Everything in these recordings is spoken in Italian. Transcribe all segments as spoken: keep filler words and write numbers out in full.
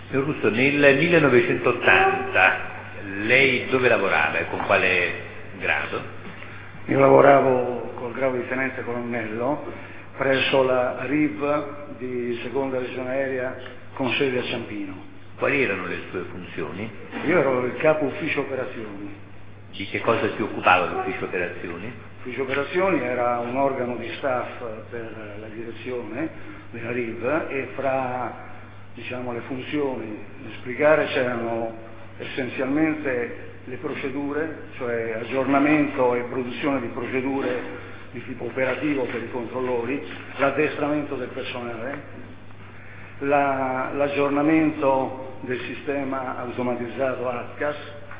Signor Russo, nel millenovecentottanta lei dove lavorava e con quale grado? Io lavoravo col grado di tenente colonnello presso la R I V di seconda regione aerea con sede a Ciampino. Quali erano le sue funzioni? Io ero il capo ufficio operazioni. Di che cosa si occupava l'ufficio operazioni? L'ufficio operazioni era un organo di staff per la direzione della R I V e fra diciamo, le funzioni da spiegare c'erano essenzialmente le procedure, cioè aggiornamento e produzione di procedure di tipo operativo per i controllori, l'addestramento del personale, la, l'aggiornamento del sistema automatizzato A T C A S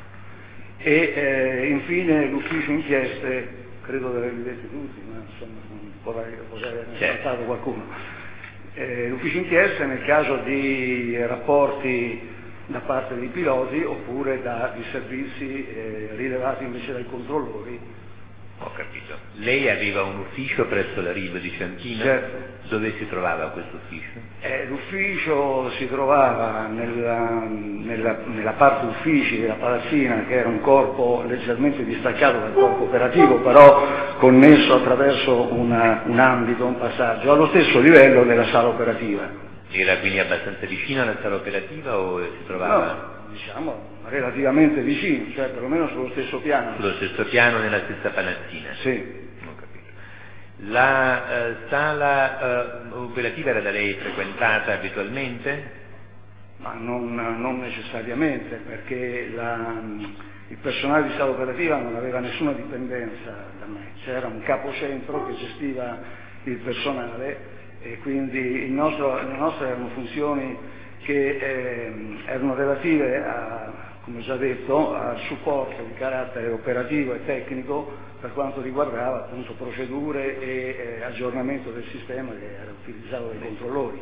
e eh, infine l'ufficio inchieste, credo di averli detti tutti, ma insomma vorrei, vorrei aver saltato qualcuno. Eh, l'ufficio inchieste nel caso di rapporti da parte dei piloti oppure da, di servizi eh, rilevati invece dai controllori. Ho capito. Lei aveva un ufficio presso la R I V di Ciampino? Certo. Dove si trovava questo ufficio? Eh, l'ufficio si trovava nella, nella, nella parte uffici della palazzina, che era un corpo leggermente distaccato dal corpo operativo, però connesso attraverso una, un ambito, un passaggio, allo stesso livello della sala operativa. Era quindi abbastanza vicino alla sala operativa o si trovava? No, diciamo relativamente vicino, cioè perlomeno sullo stesso piano. Sullo stesso piano, nella stessa palazzina? Sì. Ho capito. La eh, sala eh, operativa era da lei frequentata abitualmente? Ma non, non necessariamente, perché la, il personale di sala operativa non aveva nessuna dipendenza da me, c'era un capocentro che gestiva il personale e quindi il nostro, le nostre erano funzioni che eh, erano relative a, come già detto, al supporto di carattere operativo e tecnico per quanto riguardava appunto procedure e eh, aggiornamento del sistema che era utilizzato dai controllori.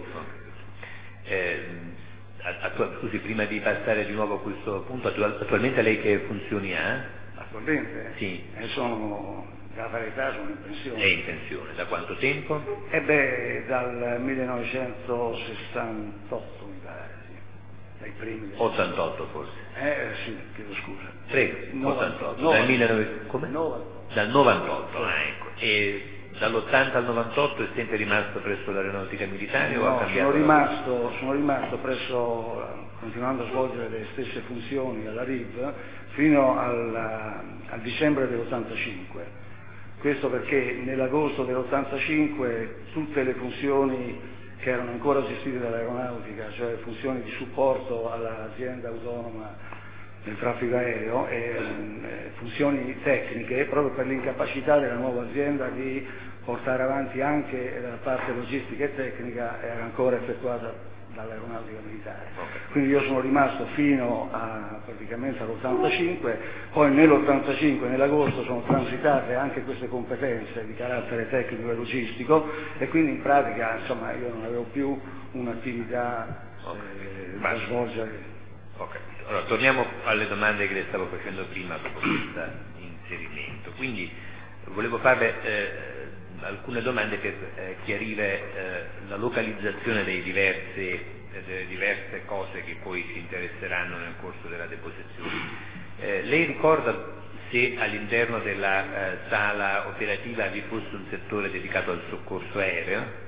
Eh, attu- scusi, prima di passare di nuovo a questo punto, attu- attualmente lei che funzioni ha? Attualmente? Sì. Eh, sono, dalla verità sono in pensione. È in pensione, da quanto tempo? E beh, dal millenovecentosessantotto mi pare, sì. Dai primi. ottantotto forse? Eh sì, chiedo scusa. Prego, novantotto. ottantotto. Dal millenovecento... Come? novantotto. Dal novantotto, ah ecco. E dall'ottanta al novantotto è sempre rimasto presso l'aeronautica militare No, o ha cambiato? Sono rimasto, sono rimasto presso, continuando a svolgere le stesse funzioni alla R I V fino al, al dicembre dell'ottantacinque. Questo perché nell'agosto dell'ottantacinque tutte le funzioni che erano ancora gestite dall'aeronautica, cioè funzioni di supporto all'azienda autonoma del traffico aereo e eh, funzioni tecniche, proprio per l'incapacità della nuova azienda di portare avanti anche la parte logistica e tecnica, era ancora effettuata dall'aeronautica militare. Quindi io sono rimasto fino a praticamente all'ottantacinque, poi nell'ottantacinque, nell'agosto, sono transitate anche queste competenze di carattere tecnico e logistico e quindi in pratica insomma io non avevo più un'attività eh, da svolgere. Ok, allora torniamo alle domande che le stavo facendo prima dopo questo inserimento. Quindi volevo farle eh, alcune domande per eh, chiarire eh, la localizzazione dei diversi, eh, delle diverse cose che poi ci interesseranno nel corso della deposizione. Eh, lei ricorda se all'interno della eh, sala operativa vi fosse un settore dedicato al soccorso aereo?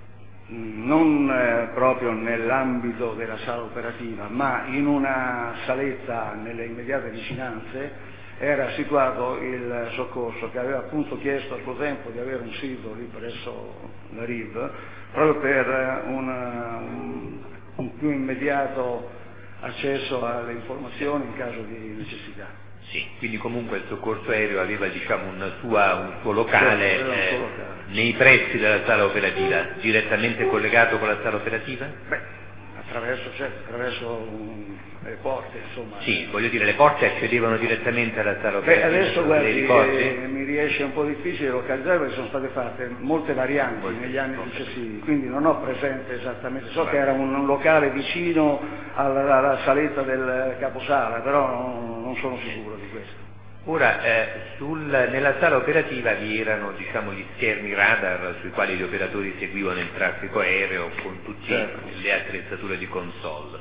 Non eh, proprio nell'ambito della sala operativa, ma in una saletta nelle immediate vicinanze era situato il soccorso, che aveva appunto chiesto a suo tempo di avere un sito lì presso la R I V proprio per un, un, un più immediato accesso alle informazioni in caso di necessità. Sì, quindi comunque il soccorso aereo aveva diciamo una sua, un suo locale, Certo, un eh, suo locale. nei pressi della sala operativa, direttamente collegato con la sala operativa? Beh, attraverso, certo, attraverso um, le porte, insomma. Sì, voglio dire, le porte accedevano direttamente alla sala Beh, operativa. adesso Le guardi, ricordi? eh, mi riesce un po' difficile localizzare perché sono state fatte molte varianti Molte, negli anni ok. successivi, quindi non ho presente esattamente, so Va che bene. era un, un locale vicino alla, alla saletta del caposala, però non, non sono sicuro di questo. Ora, eh, sul, nella sala operativa vi erano diciamo, gli schermi radar sui quali gli operatori seguivano il traffico aereo con tutte Certo. le attrezzature di console.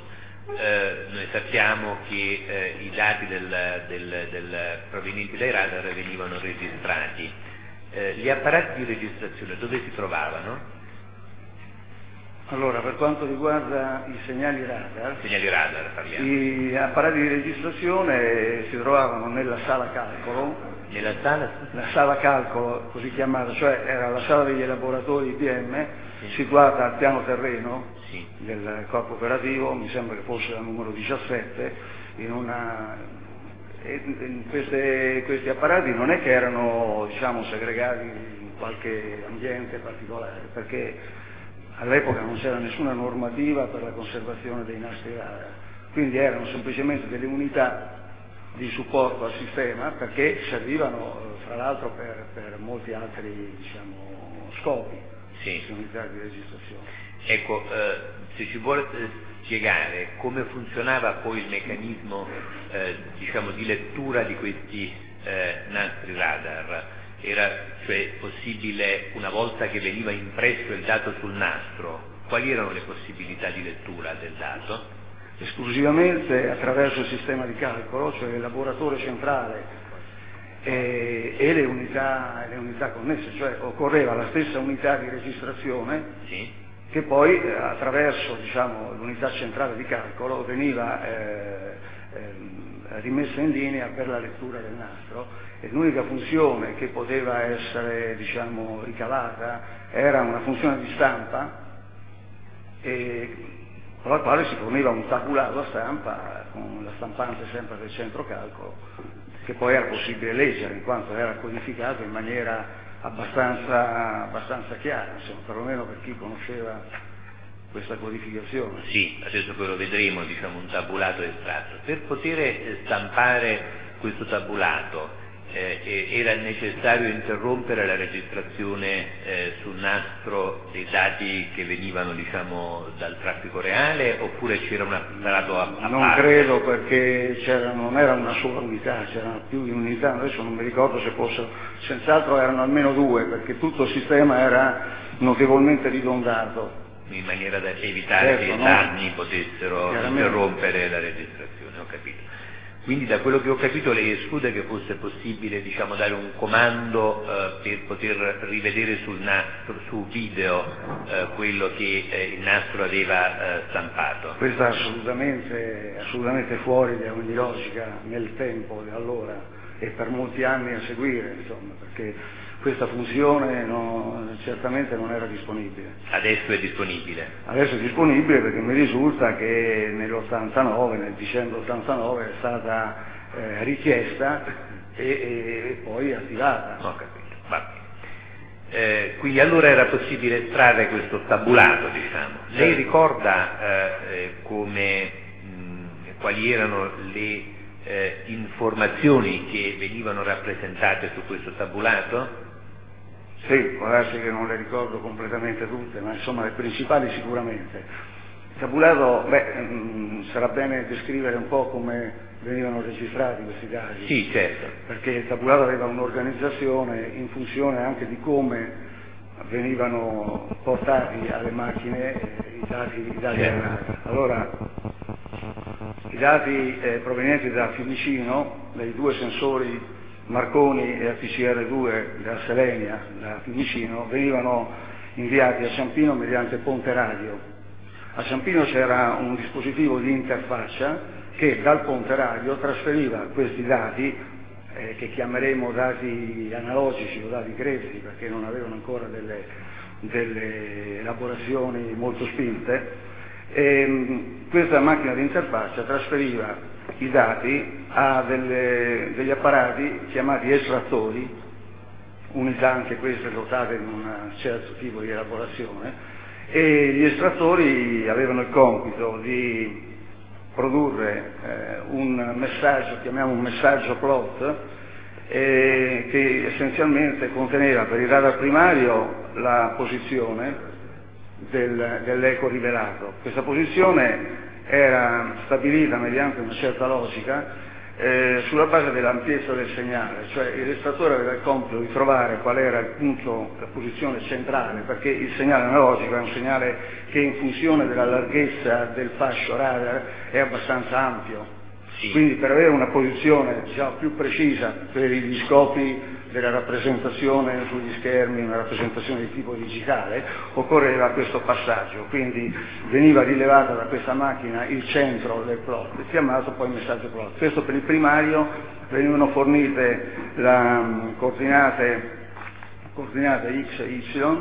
eh, noi sappiamo che eh, i dati del, del, del provenienti dai radar venivano registrati. Eh, gli apparati di registrazione dove si trovavano? Allora, per quanto riguarda i segnali radar, Segnali radar parliamo. gli apparati di registrazione si trovavano nella sala calcolo, Nella sala? la sala calcolo così chiamata, cioè era la sala degli elaboratori I B M, Sì. situata al piano terreno Sì. del corpo operativo, mi sembra che fosse la numero diciassette, in una... e in queste, questi apparati non è che erano, diciamo, segregati in qualche ambiente particolare, perché all'epoca non c'era nessuna normativa per la conservazione dei nastri radar, quindi erano semplicemente delle unità di supporto al sistema, perché servivano fra l'altro per, per molti altri, diciamo, scopi, Sì. queste unità di registrazione. Ecco, eh, se ci vuole eh, spiegare come funzionava poi il meccanismo eh, diciamo, di lettura di questi eh, nastri radar, era cioè possibile, una volta che veniva impresso il dato sul nastro, quali erano le possibilità di lettura del dato? Esclusivamente attraverso il sistema di calcolo, cioè l'elaboratore centrale e, e le, unità, le unità connesse, cioè occorreva la stessa unità di registrazione, Sì. che poi eh, attraverso, diciamo, l'unità centrale di calcolo veniva eh, eh, rimessa in linea per la lettura del nastro, e l'unica funzione che poteva essere, diciamo, ricavata era una funzione di stampa, e con la quale si forniva un tabulato a stampa con la stampante sempre del centro calcolo, che poi era possibile leggere in quanto era codificato in maniera abbastanza, abbastanza chiara, insomma, perlomeno per chi conosceva questa codificazione. Sì, adesso poi lo vedremo, diciamo, un tabulato estratto. Per poter stampare questo tabulato eh, era necessario interrompere la registrazione eh, sul nastro dei dati che venivano, diciamo, dal traffico reale, oppure c'era un apparato a, a Non parte? credo, perché c'era, non era una sola unità, c'erano più di un'unità, adesso non mi ricordo se fossero, senz'altro erano almeno due, perché tutto il sistema era notevolmente ridondato. In maniera da evitare Certo, che no? danni potessero Chiaramente. interrompere la registrazione, ho capito. Quindi da quello che ho capito lei esclude che fosse possibile, diciamo, dare un comando eh, per poter rivedere sul nastro, su video, eh, quello che eh, il nastro aveva eh, stampato. Questo è assolutamente, assolutamente fuori da ogni logica nel tempo di allora e per molti anni a seguire, insomma, perché questa funzione no, certamente non era disponibile. Adesso è disponibile? Adesso è disponibile perché mi risulta che nell'ottantanove, nel dicembre ottantanove, è stata eh, richiesta e, e poi attivata. Ho capito, va bene. Eh, quindi allora era possibile estrarre questo tabulato, diciamo. Lei ricorda eh, eh, come, mh, quali erano le eh, informazioni che venivano rappresentate su questo tabulato? Sì, può darsi che non le ricordo completamente tutte, ma insomma le principali sicuramente. Il tabulato, beh, mh, sarà bene descrivere un po' come venivano registrati questi dati. Sì, certo. Perché il tabulato aveva un'organizzazione in funzione anche di come venivano portati alle macchine eh, i dati, i dati Certo. radar. Allora, i dati eh, provenienti da Fiumicino, dai due sensori Marconi e A P C R due da Selenia, da Fiumicino, venivano inviati a Ciampino mediante ponte radio. A Ciampino c'era un dispositivo di interfaccia che dal ponte radio trasferiva questi dati, eh, che chiameremo dati analogici o dati grezzi, perché non avevano ancora delle, delle elaborazioni molto spinte, e mh, questa macchina di interfaccia trasferiva i dati a delle, degli apparati chiamati estrattori, unità anche queste dotate di un certo tipo di elaborazione, e gli estrattori avevano il compito di produrre eh, un messaggio, chiamiamo un messaggio plot, eh, che essenzialmente conteneva per il radar primario la posizione del, dell'eco rivelato. Questa posizione era stabilita mediante una certa logica eh, sulla base dell'ampiezza del segnale, cioè il registratore aveva il compito di trovare qual era il punto, la posizione centrale, perché il segnale analogico è un segnale che in funzione della larghezza del fascio radar è abbastanza ampio, sì. Quindi per avere una posizione diciamo, più precisa per gli scopi della rappresentazione sugli schermi, una rappresentazione di tipo digitale, occorreva questo passaggio, quindi veniva rilevato da questa macchina il centro del plot, chiamato poi messaggio plot. Questo per il primario venivano fornite la, um, coordinate, coordinate X e Y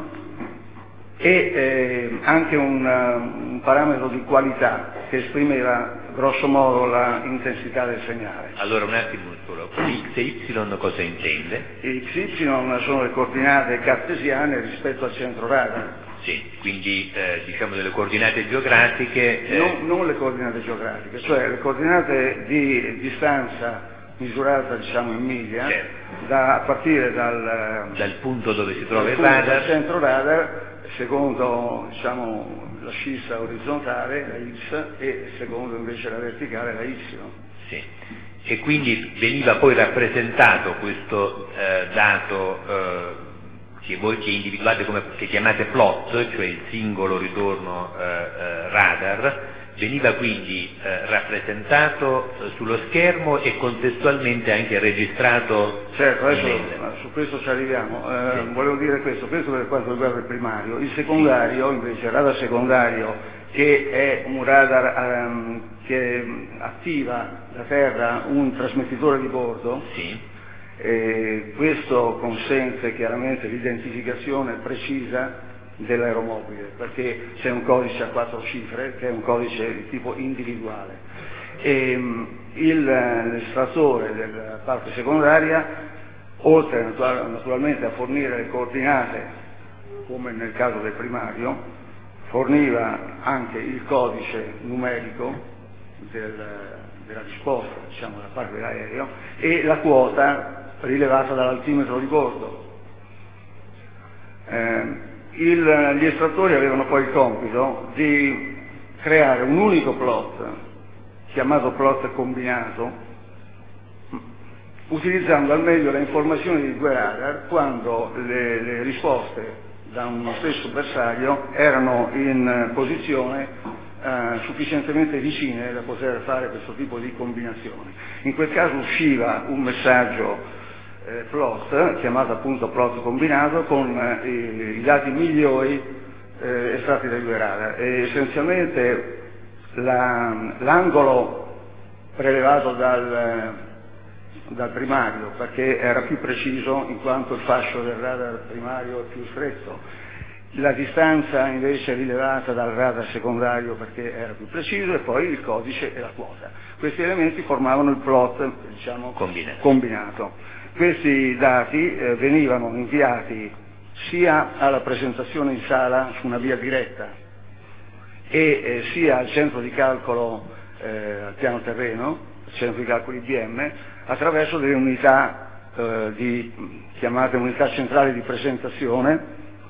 e eh, anche un, uh, un parametro di qualità che esprimeva grosso modo la intensità del segnale. Allora un attimo solo, X e Y cosa intende? X e Y sono le coordinate cartesiane rispetto al centro radar. Sì, quindi eh, diciamo delle coordinate geografiche. Eh... Non, non le coordinate geografiche, cioè le coordinate di distanza misurata diciamo in miglia, certo. da, a partire dal, dal punto dove si trova il radar, radar, dal centro radar, secondo diciamo, la scissa orizzontale, la X, e secondo invece la verticale, la Y. Sì. E quindi veniva poi rappresentato questo eh, dato eh, che voi che individuate come che chiamate plot, cioè il singolo ritorno eh, eh, radar, veniva quindi eh, rappresentato eh, sullo schermo e contestualmente anche registrato. Certo, adesso nel... su questo ci arriviamo. Eh, sì. Volevo dire questo, questo per quanto riguarda il primario. Il secondario, invece, il radar secondario, che è un radar um, che attiva da terra un trasmettitore di bordo, sì. eh, questo consente chiaramente l'identificazione precisa dell'aeromobile, perché c'è un codice a quattro cifre che è un codice di tipo individuale e il, l'estrattore della parte secondaria, oltre naturalmente a fornire le coordinate come nel caso del primario, forniva anche il codice numerico del, della risposta diciamo da parte dell'aereo e la quota rilevata dall'altimetro di bordo. Eh, Il, gli estrattori avevano poi il compito di creare un unico plot, chiamato plot combinato, utilizzando al meglio le informazioni di due radar quando le, le risposte da uno stesso bersaglio erano in posizione eh, sufficientemente vicine da poter fare questo tipo di combinazioni. In quel caso usciva un messaggio Eh, plot, chiamato appunto plot combinato, con eh, i, i dati migliori eh, estratti dai due radar. E essenzialmente la, l'angolo prelevato dal, dal primario, perché era più preciso in quanto il fascio del radar primario è più stretto, la distanza invece rilevata dal radar secondario perché era più preciso, e poi il codice e la quota. Questi elementi formavano il plot diciamo, combinato. combinato. Questi dati eh, venivano inviati sia alla presentazione in sala su una via diretta e eh, sia al centro di calcolo eh, al piano terreno, al centro di calcolo I B M, attraverso delle unità eh, di, chiamate unità centrali di presentazione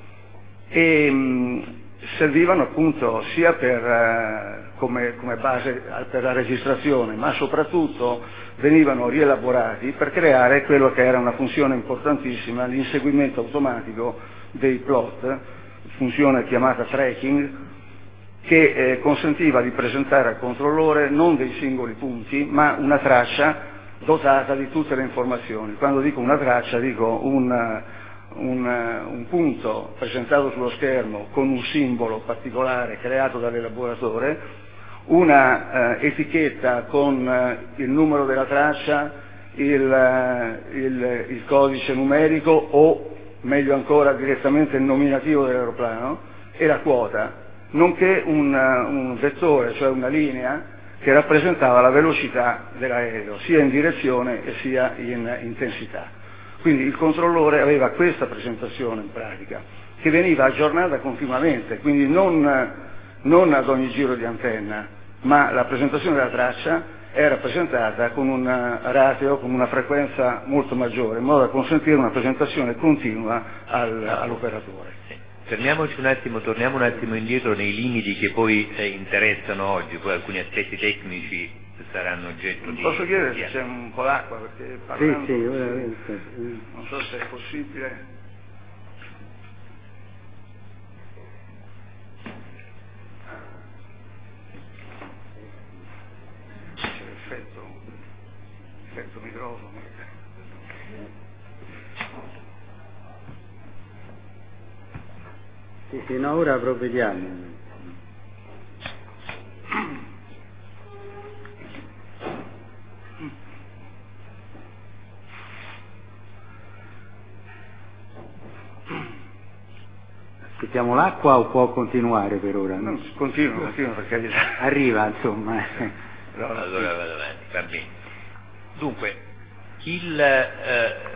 e mh, servivano appunto sia per, eh, come, come base per la registrazione, ma soprattutto venivano rielaborati per creare quello che era una funzione importantissima, l'inseguimento automatico dei plot, funzione chiamata tracking, che eh, consentiva di presentare al controllore non dei singoli punti, ma una traccia dotata di tutte le informazioni. Quando dico una traccia dico un, un, un punto presentato sullo schermo con un simbolo particolare creato dall'elaboratore, una eh, etichetta con eh, il numero della traccia, il, eh, il, il codice numerico o, meglio ancora, direttamente il nominativo dell'aeroplano e la quota, nonché un, un vettore, cioè una linea che rappresentava la velocità dell'aereo, sia in direzione e sia in intensità. Quindi il controllore aveva questa presentazione in pratica, che veniva aggiornata continuamente, quindi non, non ad ogni giro di antenna, ma la presentazione della traccia era presentata con un ratio, con una frequenza molto maggiore, in modo da consentire una presentazione continua al, all'operatore. Sì. Fermiamoci un attimo, torniamo un attimo indietro nei limiti che poi eh, interessano oggi, poi alcuni aspetti tecnici saranno oggetto di... Posso chiedere di... se c'è un po' d'acqua, perché parlando... Sì, sì, veramente. Non so se è possibile. C'è l'effetto, effetto microfono. Sì, sì, no, ora provvediamo. Aspettiamo l'acqua o può continuare per ora? No, continuo, continuo perché... Arriva, insomma. No, allora vado avanti, va bene. Dunque, il... Eh,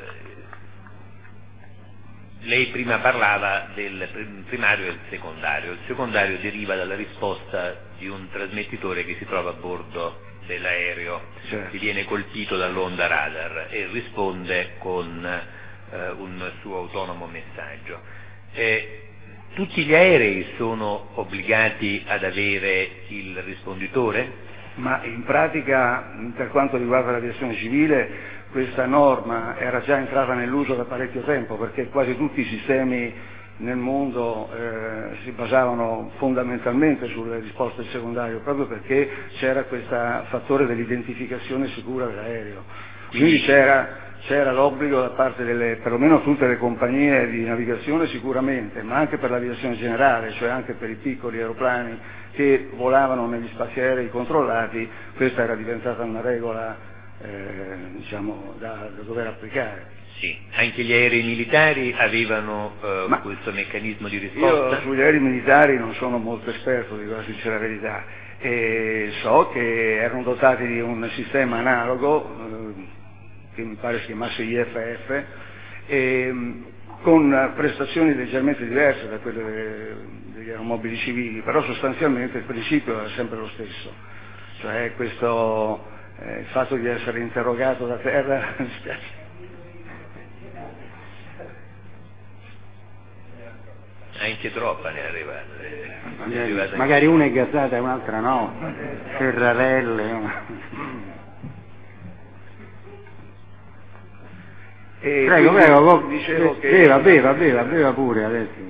lei prima parlava del primario e del secondario. Il secondario deriva dalla risposta di un trasmettitore che si trova a bordo dell'aereo, certo, che viene colpito dall'onda radar e risponde con eh, un suo autonomo messaggio. Eh, tutti gli aerei sono obbligati ad avere il risponditore? Ma in pratica, per quanto riguarda l'aviazione civile, questa norma era già entrata nell'uso da parecchio tempo, perché quasi tutti i sistemi nel mondo eh, si basavano fondamentalmente sulle risposte secondarie, proprio perché c'era questo fattore dell'identificazione sicura dell'aereo. Quindi c'era, c'era l'obbligo da parte delle, perlomeno tutte le compagnie di navigazione sicuramente, ma anche per l'aviazione generale, cioè anche per i piccoli aeroplani che volavano negli spazi aerei controllati, questa era diventata una regola Eh, diciamo da, da dover applicare. Sì, anche gli aerei militari avevano eh, Ma questo meccanismo di risposta? Io sugli aerei militari non sono molto esperto, dico la sincera verità, e so che erano dotati di un sistema analogo eh, che mi pare si chiamasse I F F, e, con prestazioni leggermente diverse da quelle delle, degli aeromobili civili, però sostanzialmente il principio era sempre lo stesso, cioè questo Eh, il fatto di essere interrogato da terra mi spiace. Anche troppa ne è arrivata. Ne è arrivata magari una è gasata e un'altra no, Ferrarelle. E prego, prego, dicevo che beva, beva, beva, beva pure adesso.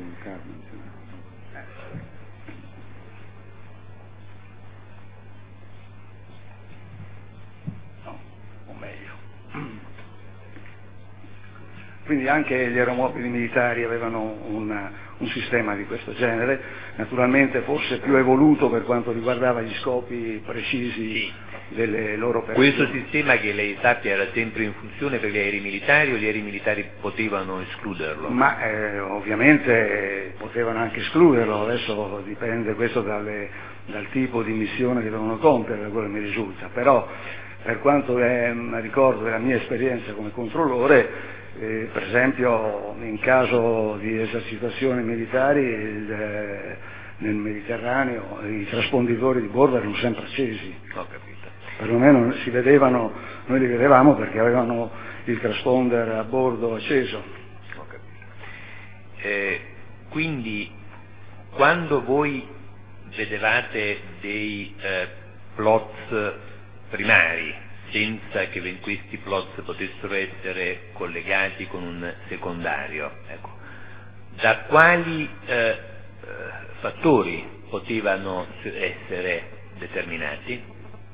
Quindi anche gli aeromobili militari avevano una, un sistema di questo genere, naturalmente forse più evoluto per quanto riguardava gli scopi precisi sì. delle loro operazioni. Questo sistema, che lei sappia, era sempre in funzione per gli aerei militari o gli aerei militari potevano escluderlo? Ma eh, ovviamente potevano anche escluderlo, adesso dipende questo dalle, dal tipo di missione che devono compiere, da quello che mi risulta, però per quanto è, ricordo della mia esperienza come controllore, Eh, per esempio in caso di esercitazioni militari il, eh, nel Mediterraneo i trasponditori di bordo erano sempre accesi. Ho capito. Perlomeno si vedevano, noi li vedevamo perché avevano il transponder a bordo acceso. Ho capito. Eh, quindi quando voi vedevate dei eh, plots primari, senza che questi plots potessero essere collegati con un secondario, ecco, da quali eh, eh, fattori potevano essere determinati?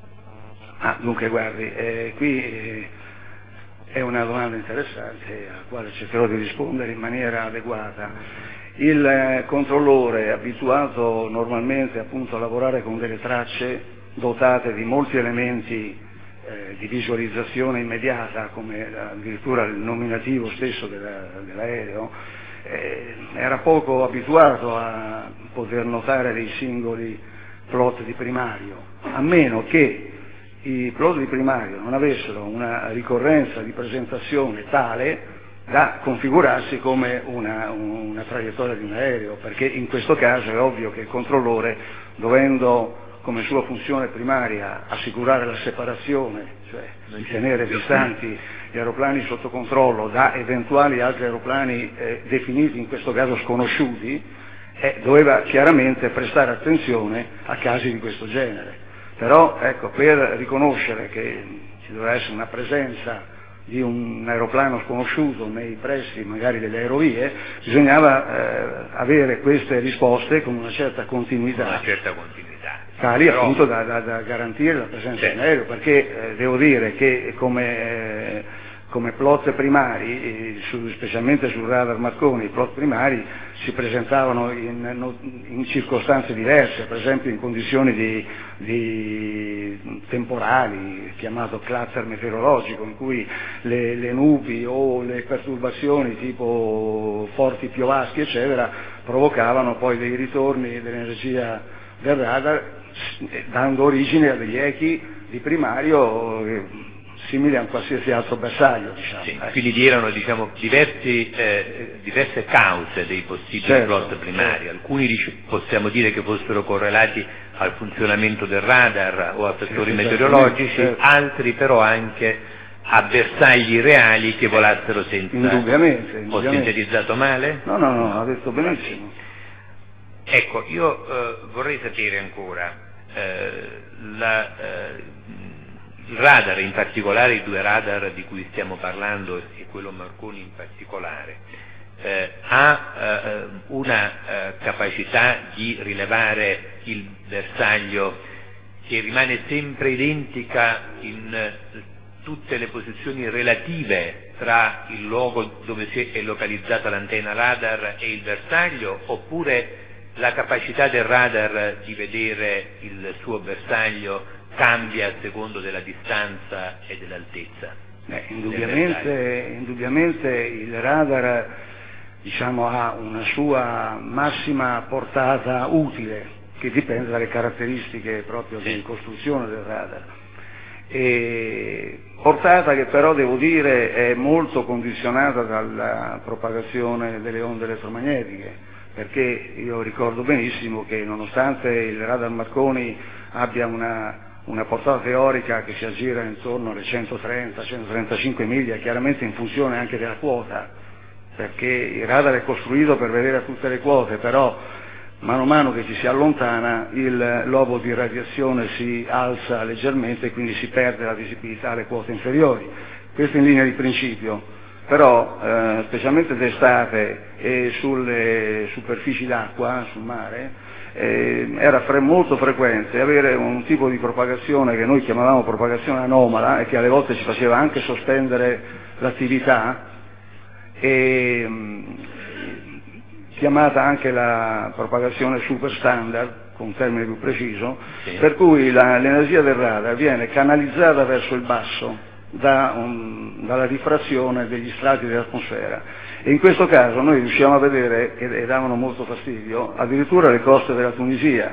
Ah, dunque guardi, eh, qui eh, è una domanda interessante alla quale cercherò di rispondere in maniera adeguata. Il eh, controllore è abituato normalmente appunto a lavorare con delle tracce dotate di molti elementi Eh, di visualizzazione immediata, come addirittura il nominativo stesso della, dell'aereo, eh, era poco abituato a poter notare dei singoli plot di primario, a meno che i plot di primario non avessero una ricorrenza di presentazione tale da configurarsi come una, una traiettoria di un aereo, perché in questo caso è ovvio che il controllore, dovendo come sua funzione primaria assicurare la separazione, cioè di tenere distanti gli aeroplani sotto controllo da eventuali altri aeroplani eh, definiti, in questo caso sconosciuti, eh, doveva chiaramente prestare attenzione a casi di questo genere. però ecco, per riconoscere che ci dovrà essere una presenza di un aeroplano sconosciuto nei pressi magari delle aerovie, bisognava eh, avere queste risposte con una certa continuità, una certa continuità. tali Però... appunto da, da, da garantire la presenza certo. in aereo, perché eh, devo dire che come, eh, come plot primari, eh, su, specialmente sul radar Marconi, i plot primari si presentavano in, in circostanze diverse, per esempio in condizioni di, di temporali, chiamato cluster meteorologico, in cui le, le nubi o le perturbazioni tipo forti piovaschi eccetera provocavano poi dei ritorni dell'energia del radar, dando origine a degli echi di primario eh, simili a un qualsiasi altro bersaglio, diciamo. Sì, eh. quindi vi erano diciamo, diversi, eh, diverse cause dei possibili certo, plot primari, certo. Alcuni possiamo dire che fossero correlati al funzionamento del radar o a fattori sì, meteorologici, certo. altri però anche a bersagli reali che volassero senza... Indubbiamente, Ho indubbiamente. sintetizzato male? No, no, no, ha detto benissimo. Ecco, io eh, vorrei sapere ancora, eh, la, eh, il radar, in particolare i due radar di cui stiamo parlando e quello Marconi in particolare, eh, ha eh, una eh, capacità di rilevare il bersaglio che rimane sempre identica in eh, tutte le posizioni relative tra il luogo dove si è localizzata l'antenna radar e il bersaglio, oppure la capacità del radar di vedere il suo bersaglio cambia a secondo della distanza e dell'altezza? Eh, indubbiamente, indubbiamente il radar diciamo, ha una sua massima portata utile, che dipende dalle caratteristiche proprio sì. di costruzione del radar. E portata che però devo dire è molto condizionata dalla propagazione delle onde elettromagnetiche, perché io ricordo benissimo che nonostante il radar Marconi abbia una, una portata teorica che si aggira intorno alle centotrenta centotrentacinque miglia, chiaramente in funzione anche della quota, perché il radar è costruito per vedere a tutte le quote, però mano a mano che ci si allontana il lobo di radiazione si alza leggermente e quindi si perde la visibilità alle quote inferiori. Questo in linea di principio, però eh, specialmente d'estate e sulle superfici d'acqua, sul mare, eh, era fre- molto frequente avere un tipo di propagazione che noi chiamavamo propagazione anomala e che alle volte ci faceva anche sospendere l'attività, e, mh, chiamata anche la propagazione super standard, con un termine più preciso, sì. per cui la, l'energia del radar viene canalizzata verso il basso da un, dalla rifrazione degli strati dell'atmosfera, e in questo caso noi riusciamo a vedere, e, e davano molto fastidio, addirittura le coste della Tunisia,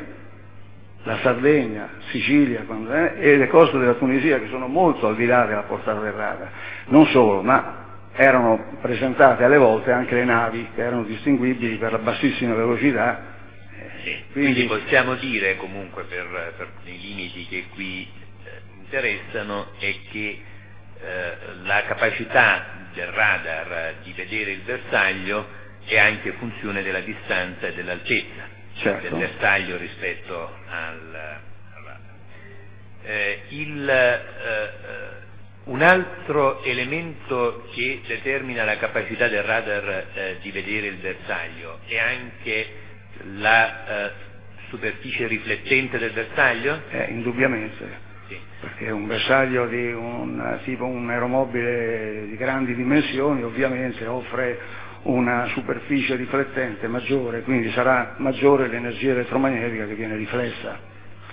la Sardegna, Sicilia, quando è, e le coste della Tunisia che sono molto al di là della portata del radar. Non solo, ma erano presentate alle volte anche le navi che erano distinguibili per la bassissima velocità. Sì, quindi, quindi possiamo dire comunque per, per i limiti che qui eh, interessano è che eh, la capacità del radar di vedere il bersaglio è anche funzione della distanza e dell'altezza certo. del bersaglio rispetto al, al radar. Eh, il, eh, un altro elemento che determina la capacità del radar eh, di vedere il bersaglio è anche la eh, superficie riflettente del bersaglio? Eh, indubbiamente, sì. Perché un bersaglio di un tipo un aeromobile di grandi dimensioni ovviamente offre una superficie riflettente maggiore, quindi sarà maggiore l'energia elettromagnetica che viene riflessa.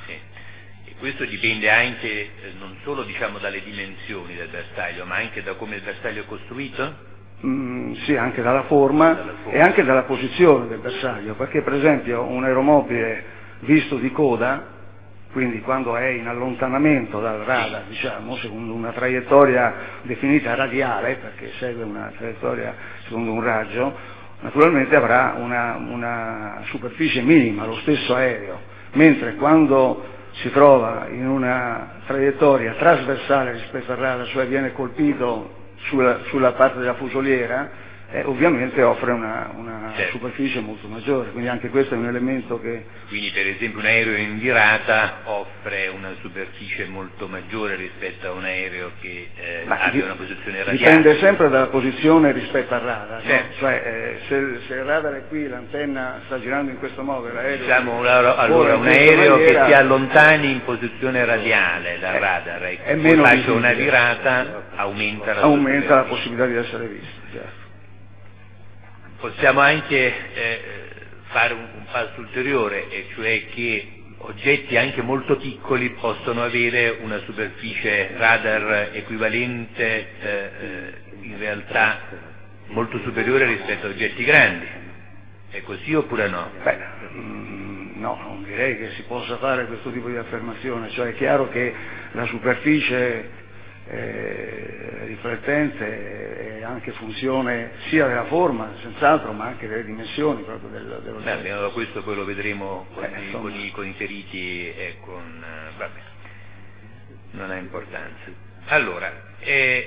Questo dipende anche eh, non solo diciamo, dalle dimensioni del bersaglio, ma anche da come il bersaglio è costruito? Mm, sì, anche dalla forma, dalla forma e anche dalla posizione del bersaglio, perché per esempio un aeromobile visto di coda, quindi quando è in allontanamento dal radar, diciamo, secondo una traiettoria definita radiale, perché segue una traiettoria secondo un raggio, naturalmente avrà una, una superficie minima, lo stesso aereo, mentre quando si trova in una traiettoria trasversale rispetto al radar, cioè viene colpito sulla, sulla parte della fusoliera, eh, ovviamente offre una, una certo. superficie molto maggiore, quindi anche questo è un elemento che... Quindi per esempio un aereo in virata offre una superficie molto maggiore rispetto a un aereo che eh, Ma abbia di- una posizione radiale. Dipende sempre dalla posizione rispetto al radar, no? Certo. Cioè eh, se, se il radar è qui, l'antenna sta girando in questo modo, e l'aereo... Diciamo allora, allora un in questa aereo maniera, che si allontani in posizione radiale dal è- radar e è poi meno faccia visibile. una virata, aumenta la aumenta la superficie. possibilità di essere visto. Certo. Possiamo anche eh, fare un, un passo ulteriore, e cioè che oggetti anche molto piccoli possono avere una superficie radar equivalente, eh, eh, in realtà molto superiore rispetto a oggetti grandi. È così oppure no? Beh, mm, no, non direi che si possa fare questo tipo di affermazione, cioè è chiaro che la superficie eh, riflettente è anche funzione sia della forma, senz'altro, ma anche delle dimensioni proprio del, dell'oggetto. Beh, allora questo poi lo vedremo con, Eh, i, insomma. con, i, con i feriti e con... eh, vabbè, non ha importanza. Allora, eh,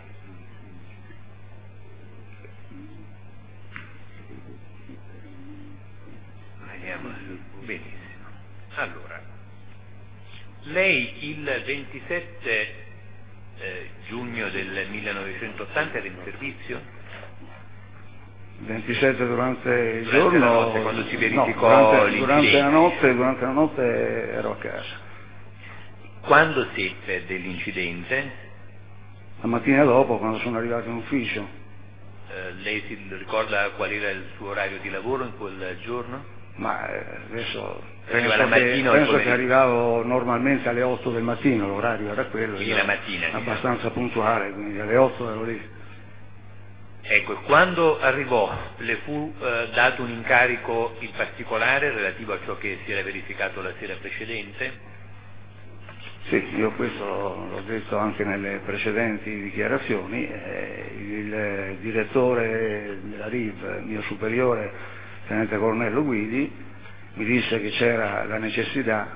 vediamo su, benissimo. Allora, lei il ventisette eh, giugno del millenovecentottanta era in servizio? ventisette durante il Durante giorno, la notte, quando si verificò no, durante, l'incidente. durante la notte, durante la notte ero a casa. Quando seppe dell'incidente, La mattina dopo, quando sono arrivato in ufficio, eh, lei si ricorda qual era il suo orario di lavoro in quel giorno? ma eh, adesso Arriva penso, la che, mattina o il penso che pomeriggio? arrivavo normalmente alle otto del mattino, l'orario era quello, Quindi io la mattina, diciamo. abbastanza puntuale, quindi alle otto ero lì. Ecco, e quando arrivò le fu eh, dato un incarico in particolare relativo a ciò che si era verificato la sera precedente? Sì, io questo l'ho detto anche nelle precedenti dichiarazioni, eh, il direttore della R I V, mio superiore, tenente colonnello Guidi, mi disse che c'era la necessità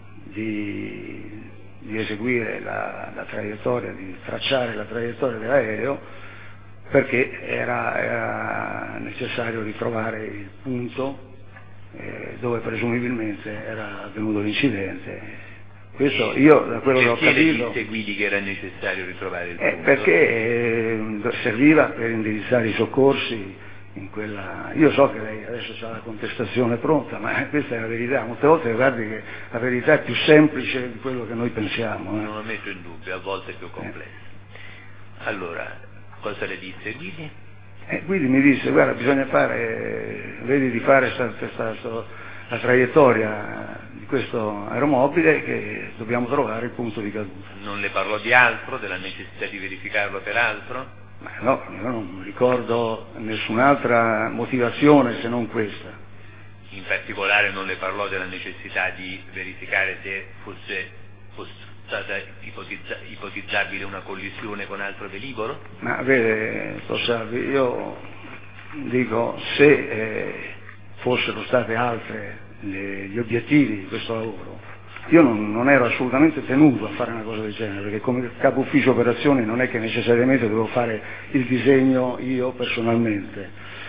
di, di eseguire la, la traiettoria, di tracciare la traiettoria dell'aereo, perché era, era necessario ritrovare il punto eh, dove presumibilmente era avvenuto l'incidente. Questo io da quello che ho Perché le capito disse Guidi che era necessario ritrovare il eh, punto? perché eh, serviva per indirizzare i soccorsi in quella... Io so che lei adesso ha la contestazione pronta, ma questa è la verità. Molte volte guardi che la verità è più semplice di quello che noi pensiamo. eh. Non lo metto in dubbio, a volte è più complessa. Allora, cosa le disse Guidi? E quindi mi disse, guarda, bisogna fare, vedi di fare sta, sta, sta, la traiettoria di questo aeromobile, che dobbiamo trovare il punto di caduta. Non le parlò di altro, della necessità di verificarlo per altro? Ma no, io non ricordo nessun'altra motivazione se non questa. In particolare non le parlò della necessità di verificare se fosse, fosse stata ipotizza, ipotizzabile una collisione con altro velivolo? Ma vede, Tossalvi, io dico, se eh, fossero state altre le, gli obiettivi di questo lavoro, io non, non ero assolutamente tenuto a fare una cosa del genere, perché come capo ufficio operazioni non è che necessariamente dovevo fare il disegno io personalmente,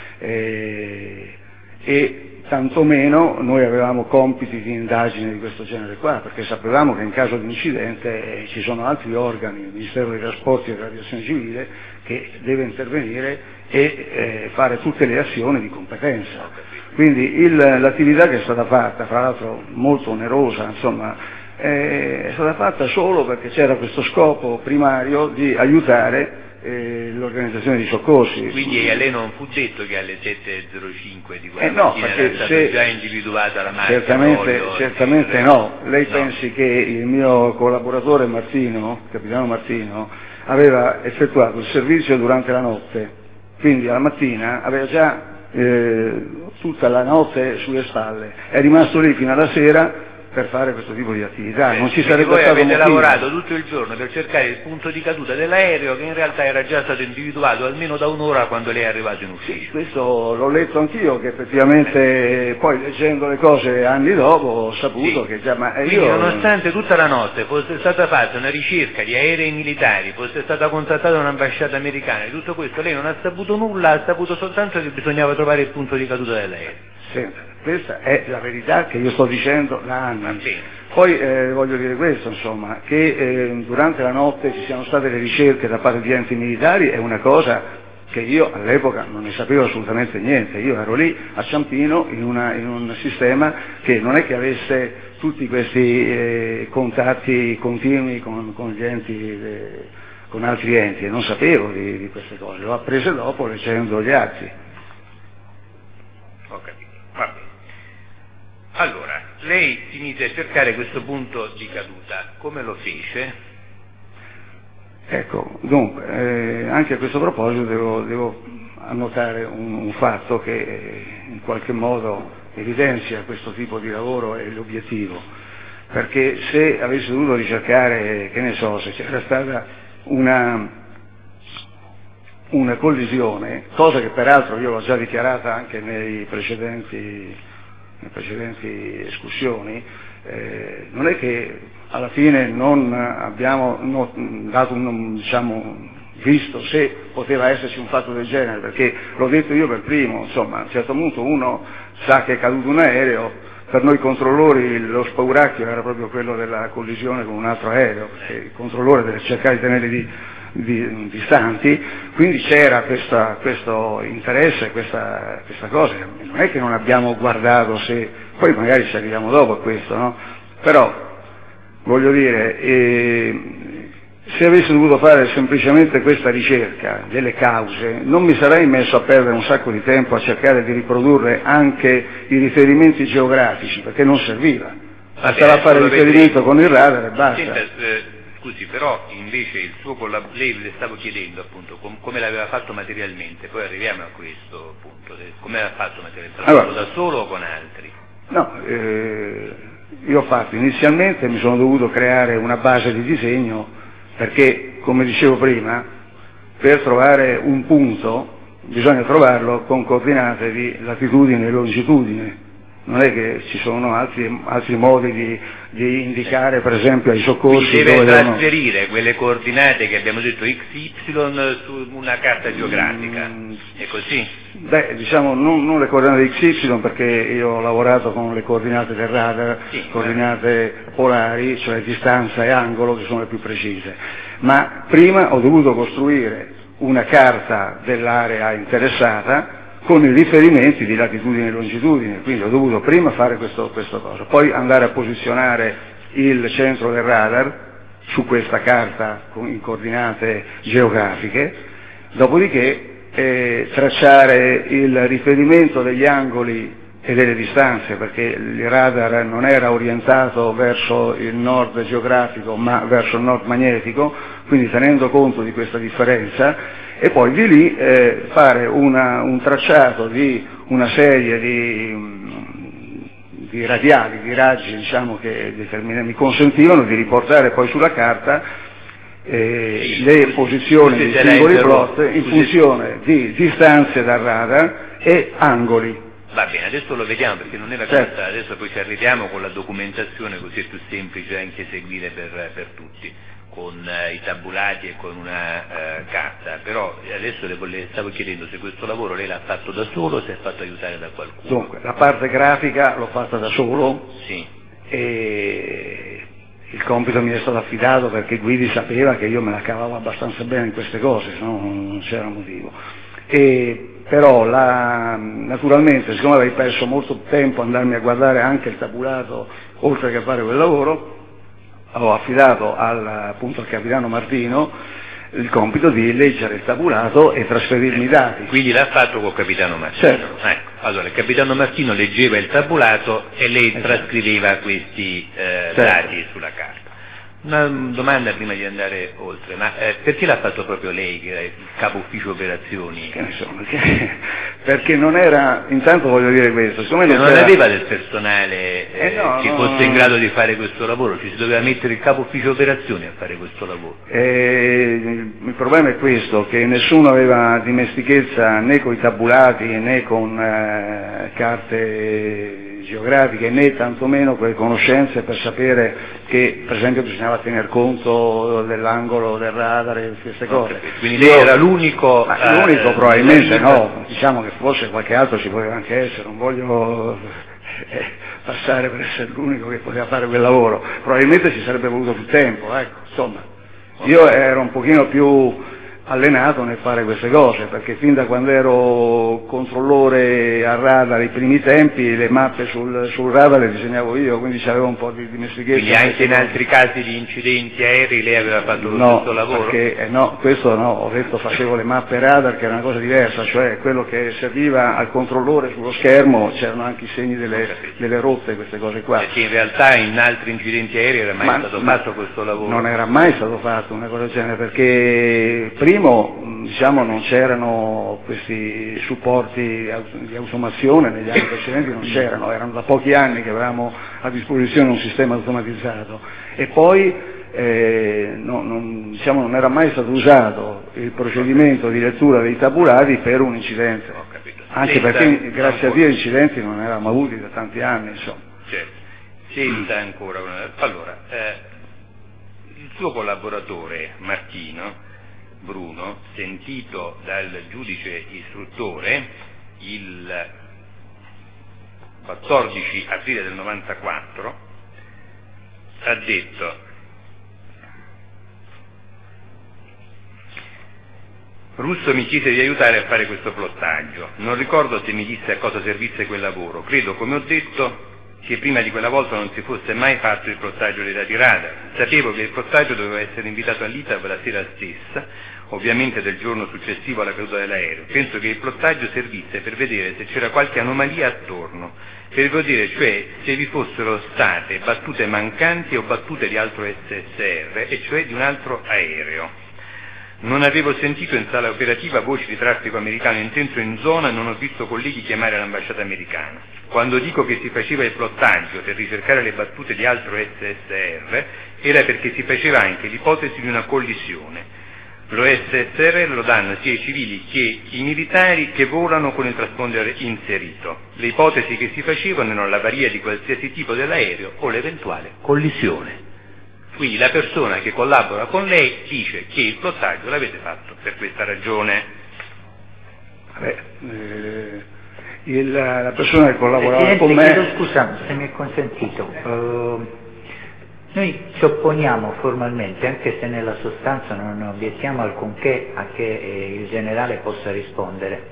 e, e tantomeno noi avevamo compiti di indagine di questo genere qua, perché sapevamo che in caso di incidente eh, ci sono altri organi, il Ministero dei Trasporti e dell'Aviazione Civile, che deve intervenire e eh, fare tutte le azioni di competenza. Quindi il, l'attività che è stata fatta, fra l'altro molto onerosa, insomma, è stata fatta solo perché c'era questo scopo primario di aiutare eh, l'organizzazione di soccorsi. Quindi a lei non fu detto che alle sette e zero cinque di quella Eh no, mattina perché era stata se- già individuata la macchina Certamente, d'olio? certamente e- no. Lei No. pensi che il mio collaboratore Martino, capitano Martino, aveva effettuato il servizio durante la notte, quindi alla mattina aveva già eh, tutta la notte sulle spalle, è rimasto lì fino alla sera per fare questo tipo di attività, eh, non ci sarebbe voi stato avete motivo. lavorato tutto il giorno per cercare il punto di caduta dell'aereo che in realtà era già stato individuato almeno da un'ora quando lei è arrivato in ufficio. Sì, questo l'ho letto anch'io, che effettivamente eh. poi leggendo le cose anni dopo ho saputo sì. che già... Ma Quindi io... nonostante tutta la notte fosse stata fatta una ricerca di aerei militari, fosse stata contattata un'ambasciata americana, di tutto questo lei non ha saputo nulla, ha saputo soltanto che bisognava trovare il punto di caduta dell'aereo. Senta, questa è la verità che io sto dicendo da anni. Poi eh, voglio dire questo, insomma, che eh, durante la notte ci siano state le ricerche da parte di enti militari è una cosa che io all'epoca non ne sapevo assolutamente niente. Io ero lì a Ciampino in, una, in un sistema che non è che avesse tutti questi eh, contatti continui con, con gli enti, eh, con altri enti, e non sapevo di, di queste cose, l'ho apprese dopo leggendo gli atti. Ho capito. Va bene. Allora, lei si mise a cercare questo punto di caduta, come lo fece? Ecco, dunque, eh, anche a questo proposito devo, devo annotare un, un fatto che eh, in qualche modo evidenzia questo tipo di lavoro e l'obiettivo, perché se avessi dovuto ricercare, che ne so, se c'era stata una... una collisione, cosa che peraltro io l'ho già dichiarata anche nei precedenti, nelle precedenti escursioni, eh, non è che alla fine non abbiamo no, dato un, diciamo, visto se poteva esserci un fatto del genere, perché l'ho detto io per primo, insomma, a un certo punto uno sa che è caduto un aereo, per noi controllori lo spauracchio era proprio quello della collisione con un altro aereo, perché il controllore deve cercare di tenerli di Di, distanti, quindi c'era questa, questo interesse, questa, questa cosa, non è che non abbiamo guardato se, poi magari ci arriviamo dopo a questo, no? Però, voglio dire, eh, se avessi dovuto fare semplicemente questa ricerca delle cause, non mi sarei messo a perdere un sacco di tempo a cercare di riprodurre anche i riferimenti geografici, perché non serviva, bastava fare riferimento con il radar e basta. Senta, eh, Scusi, però invece il suo collab- lei le stavo chiedendo appunto com- come l'aveva fatto materialmente, poi arriviamo a questo punto, come l'ha fatto materialmente, allora, da solo o con altri? No, eh, io ho fatto inizialmente, mi sono dovuto creare una base di disegno perché, come dicevo prima, per trovare un punto bisogna trovarlo con coordinate di latitudine e longitudine. Non è che ci sono altri, altri modi di, di indicare, per esempio, ai soccorsi. Quindi deve dove trasferire devono... quelle coordinate che abbiamo detto X Y su una carta geografica, mm, è così? Beh, diciamo non, non le coordinate X Y, perché io ho lavorato con le coordinate del radar, sì, coordinate eh. polari, cioè distanza e angolo, che sono le più precise. Ma prima ho dovuto costruire una carta dell'area interessata con i riferimenti di latitudine e longitudine, quindi ho dovuto prima fare questo, questa cosa, poi andare a posizionare il centro del radar su questa carta con, in coordinate geografiche, dopodiché eh, tracciare il riferimento degli angoli e delle distanze, perché il radar non era orientato verso il nord geografico ma verso il nord magnetico, quindi tenendo conto di questa differenza, e poi di lì eh, fare una, un tracciato di una serie di, di radiali, di raggi, diciamo, che mi consentivano di riportare poi sulla carta eh, sì, le scusi, posizioni scusi dei singoli plot in scusi. funzione di distanze dal radar e angoli. Va bene, adesso lo vediamo perché non era certo. Carta, adesso poi ci arriviamo con la documentazione, così è più semplice anche seguire per, per tutti, con eh, i tabulati e con una eh, carta, però adesso le, le stavo chiedendo se questo lavoro lei l'ha fatto da solo o se è fatto aiutare da qualcuno. Dunque, la parte grafica l'ho fatta da solo, sì. E il compito mi è stato affidato perché Guidi sapeva che io me la cavavo abbastanza bene in queste cose, no? Non c'era motivo. E però la, naturalmente, siccome avevo perso molto tempo a andarmi a guardare anche il tabulato oltre che a fare quel lavoro, ho affidato al, appunto, al capitano Martino il compito di leggere il tabulato e trasferirmi i dati. Quindi l'ha fatto col capitano Martino? Certo. Ecco, allora il capitano Martino leggeva il tabulato e lei esatto. trascriveva questi eh, certo. dati sulla carta. Una domanda prima di andare oltre, ma eh, perché l'ha fatto proprio lei, che era il capo ufficio operazioni? Che ne so, perché, perché non era, intanto voglio dire questo, siccome non, non, non c'era... aveva del personale eh, eh no, che no, fosse no, in no. grado di fare questo lavoro, ci si doveva mettere il capo ufficio operazioni a fare questo lavoro. Eh, il problema è questo, che nessuno aveva dimestichezza né con i tabulati né con eh, carte geografiche né tantomeno con le conoscenze per sapere che per esempio bisognava tener conto dell'angolo del radar e queste cose. Okay. Quindi lei era l'unico? Ma l'unico eh, probabilmente la... no, diciamo che forse qualche altro ci poteva anche essere, non voglio eh, passare per essere l'unico che poteva fare quel lavoro, probabilmente ci sarebbe voluto più tempo, ecco, insomma. Io ero un pochino più allenato nel fare queste cose, perché fin da quando ero controllore a radar ai primi tempi le mappe sul, sul radar le disegnavo io, quindi avevo un po' di dimestichezza. Quindi anche in altri casi di incidenti aerei lei aveva fatto lo no, stesso lavoro? Perché, eh, no, questo no, ho detto facevo le mappe radar che era una cosa diversa, cioè quello che serviva al controllore sullo schermo, c'erano anche i segni delle, delle rotte, queste cose qua. Perché in realtà in altri incidenti aerei era mai ma, stato ma fatto questo lavoro? Non era mai stato fatto una cosa del genere, perché primo diciamo non c'erano questi supporti di automazione, negli anni precedenti non c'erano, erano da pochi anni che avevamo a disposizione un sistema automatizzato e poi eh, no, non, diciamo, non era mai stato usato il procedimento di lettura dei tabulati per un incidente, anche senza, perché grazie ancora. a Dio incidenti non ne avevamo avuti da tanti anni, insomma. Certo, senza ancora una... Allora, eh, il suo collaboratore Martino Bruno, sentito dal giudice istruttore il quattordici aprile del novantaquattro, ha detto: Russo mi chiese di aiutare a fare questo plottaggio. Non ricordo se mi disse a cosa servisse quel lavoro. Credo, come ho detto, che prima di quella volta non si fosse mai fatto il plottaggio dei dati radar. Sapevo che il plottaggio doveva essere invitato all'I T A V la sera stessa, ovviamente del giorno successivo alla caduta dell'aereo. Penso che il plottaggio servisse per vedere se c'era qualche anomalia attorno, per vedere cioè se vi fossero state battute mancanti o battute di altro S S R, e cioè di un altro aereo. Non avevo sentito in sala operativa voci di traffico americano intento in zona, non ho visto colleghi chiamare l'ambasciata americana. Quando dico che si faceva il plottaggio per ricercare le battute di altro S S R, era perché si faceva anche l'ipotesi di una collisione. Lo S S R lo danno sia i civili che i militari che volano con il transponder inserito. Le ipotesi che si facevano erano l'avaria di qualsiasi tipo dell'aereo o l'eventuale collisione. Quindi la persona che collabora con lei dice che il plottaggio l'avete fatto per questa ragione. Vabbè, eh, il, la persona che collaborava Presidente, con me... chiedo scusa se mi è consentito. Uh, noi ci opponiamo formalmente, anche se nella sostanza non obiettiamo alcunché a che eh, il generale possa rispondere,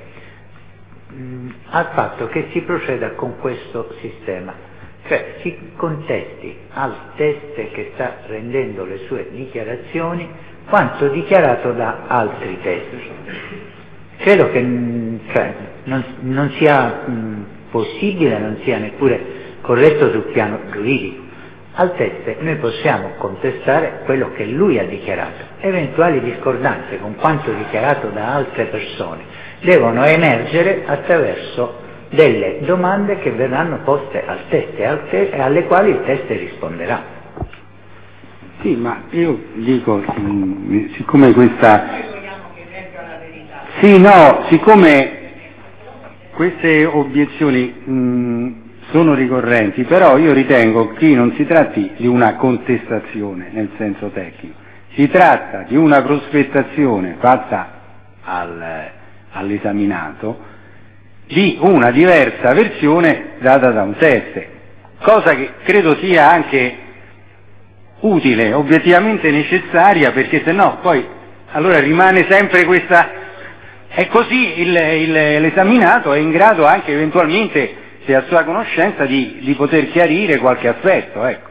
mh, al fatto che si proceda con questo sistema. Cioè si contesti al teste che sta rendendo le sue dichiarazioni quanto dichiarato da altri testi. Credo che cioè, non, non sia mh, possibile, non sia neppure corretto sul piano giuridico. Al teste noi possiamo contestare quello che lui ha dichiarato. Eventuali discordanze con quanto dichiarato da altre persone devono emergere attraverso delle domande che verranno poste al teste e al te- alle quali il teste risponderà. Sì, ma io dico, mh, siccome questa... Noi vogliamo che emerga la verità. Sì, no, siccome queste obiezioni mh, sono ricorrenti, però io ritengo che non si tratti di una contestazione nel senso tecnico, si tratta di una prospettazione fatta al, all'esaminato di una diversa versione data da un teste, cosa che credo sia anche utile, obiettivamente necessaria, perché se no poi allora rimane sempre questa, e così il, il, l'esaminato è in grado anche eventualmente, se a sua conoscenza, di, di poter chiarire qualche aspetto, ecco.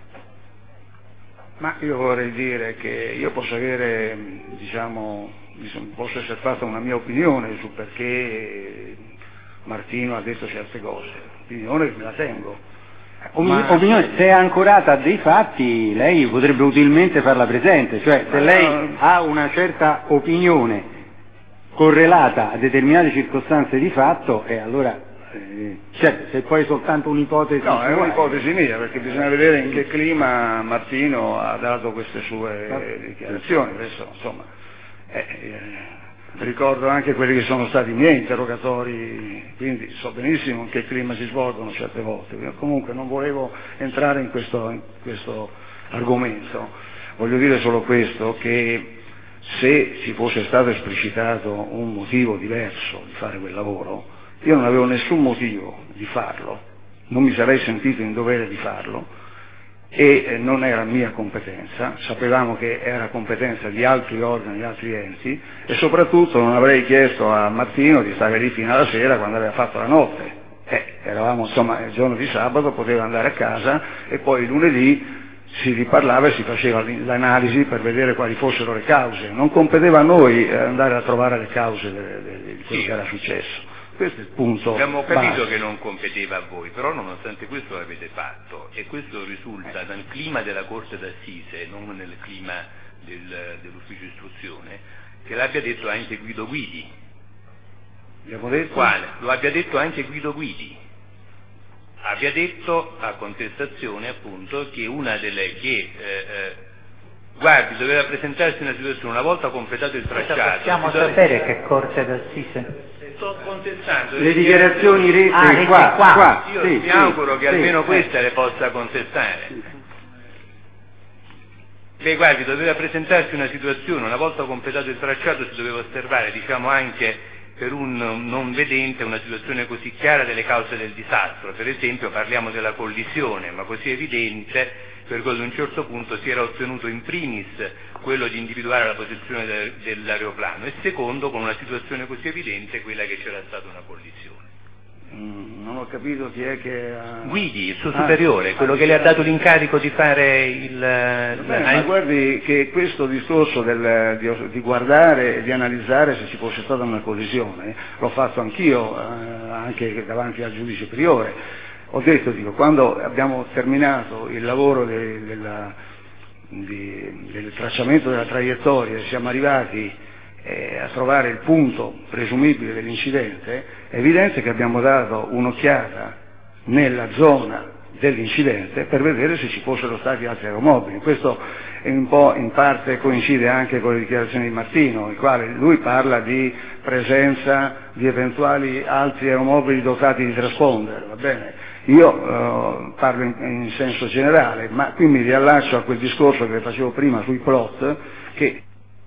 Ma io vorrei dire che io posso avere, diciamo, posso essere fatta una mia opinione su perché Martino ha detto certe cose, opinione che me la tengo, Ma... opinione, se è ancorata a dei fatti, lei potrebbe utilmente farla presente, cioè se lei ha una certa opinione correlata a determinate circostanze di fatto, e allora, eh, certo, se poi è soltanto un'ipotesi... No, è un'ipotesi mia, perché bisogna vedere in che clima Martino ha dato queste sue dichiarazioni, adesso insomma... Eh, eh, ricordo anche quelli che sono stati i miei interrogatori, quindi so benissimo in che clima si svolgono certe volte. Comunque non volevo entrare in questo, in questo argomento, voglio dire solo questo, che se ci fosse stato esplicitato un motivo diverso di fare quel lavoro, io non avevo nessun motivo di farlo, non mi sarei sentito in dovere di farlo, e non era mia competenza, sapevamo che era competenza di altri organi, di altri enti, e soprattutto non avrei chiesto a Martino di stare lì fino alla sera quando aveva fatto la notte. Eh, eravamo insomma il giorno di sabato, poteva andare a casa e poi lunedì si riparlava e si faceva l'analisi per vedere quali fossero le cause. Non competeva a noi andare a trovare le cause di quello che era successo. Questo è il punto. Abbiamo capito base. Che non competeva a voi, però nonostante questo l'avete fatto, e questo risulta dal clima della Corte d'Assise, non nel clima del, dell'Ufficio Istruzione, che l'abbia detto anche Guido Guidi. Abbiamo detto? Quale? Lo abbia detto anche Guido Guidi. Abbia detto a contestazione appunto che una delle che eh, eh, guardi, doveva presentarsi una situazione una volta completato il tracciato. Possiamo sapere che Corte d'Assise? Sto contestando le dichiarazioni rese ah, qua, qua. qua. Io Sì, mi sì, auguro che sì, almeno sì. questa le possa contestare. Beh, guardi, doveva presentarsi una situazione, una volta completato il tracciato si doveva osservare, diciamo anche per un non vedente, una situazione così chiara delle cause del disastro. Per esempio parliamo della collisione, ma così evidente per cui ad un certo punto si era ottenuto in primis quello di individuare la posizione de- dell'aeroplano e secondo, con una situazione così evidente, quella che c'era stata una collisione. Mm, non ho capito chi è che ha... Guidi, il suo Ah, superiore, quello ah, che le ha ah, dato l'incarico di fare il... Va bene, il- ma guardi che questo discorso del, di, di guardare e di analizzare se ci fosse stata una collisione, l'ho fatto anch'io, eh, anche davanti al giudice priore. Ho detto, dico, quando abbiamo terminato il lavoro de, della, di, del tracciamento della traiettoria e siamo arrivati eh, a trovare il punto presumibile dell'incidente, è evidente che abbiamo dato un'occhiata nella zona dell'incidente per vedere se ci fossero stati altri aeromobili. Questo un po' in parte coincide anche con le dichiarazioni di Martino, il quale lui parla di presenza di eventuali altri aeromobili dotati di transponder, va bene? Io eh, parlo in, in senso generale, ma qui mi riallaccio a quel discorso che facevo prima sui plot, che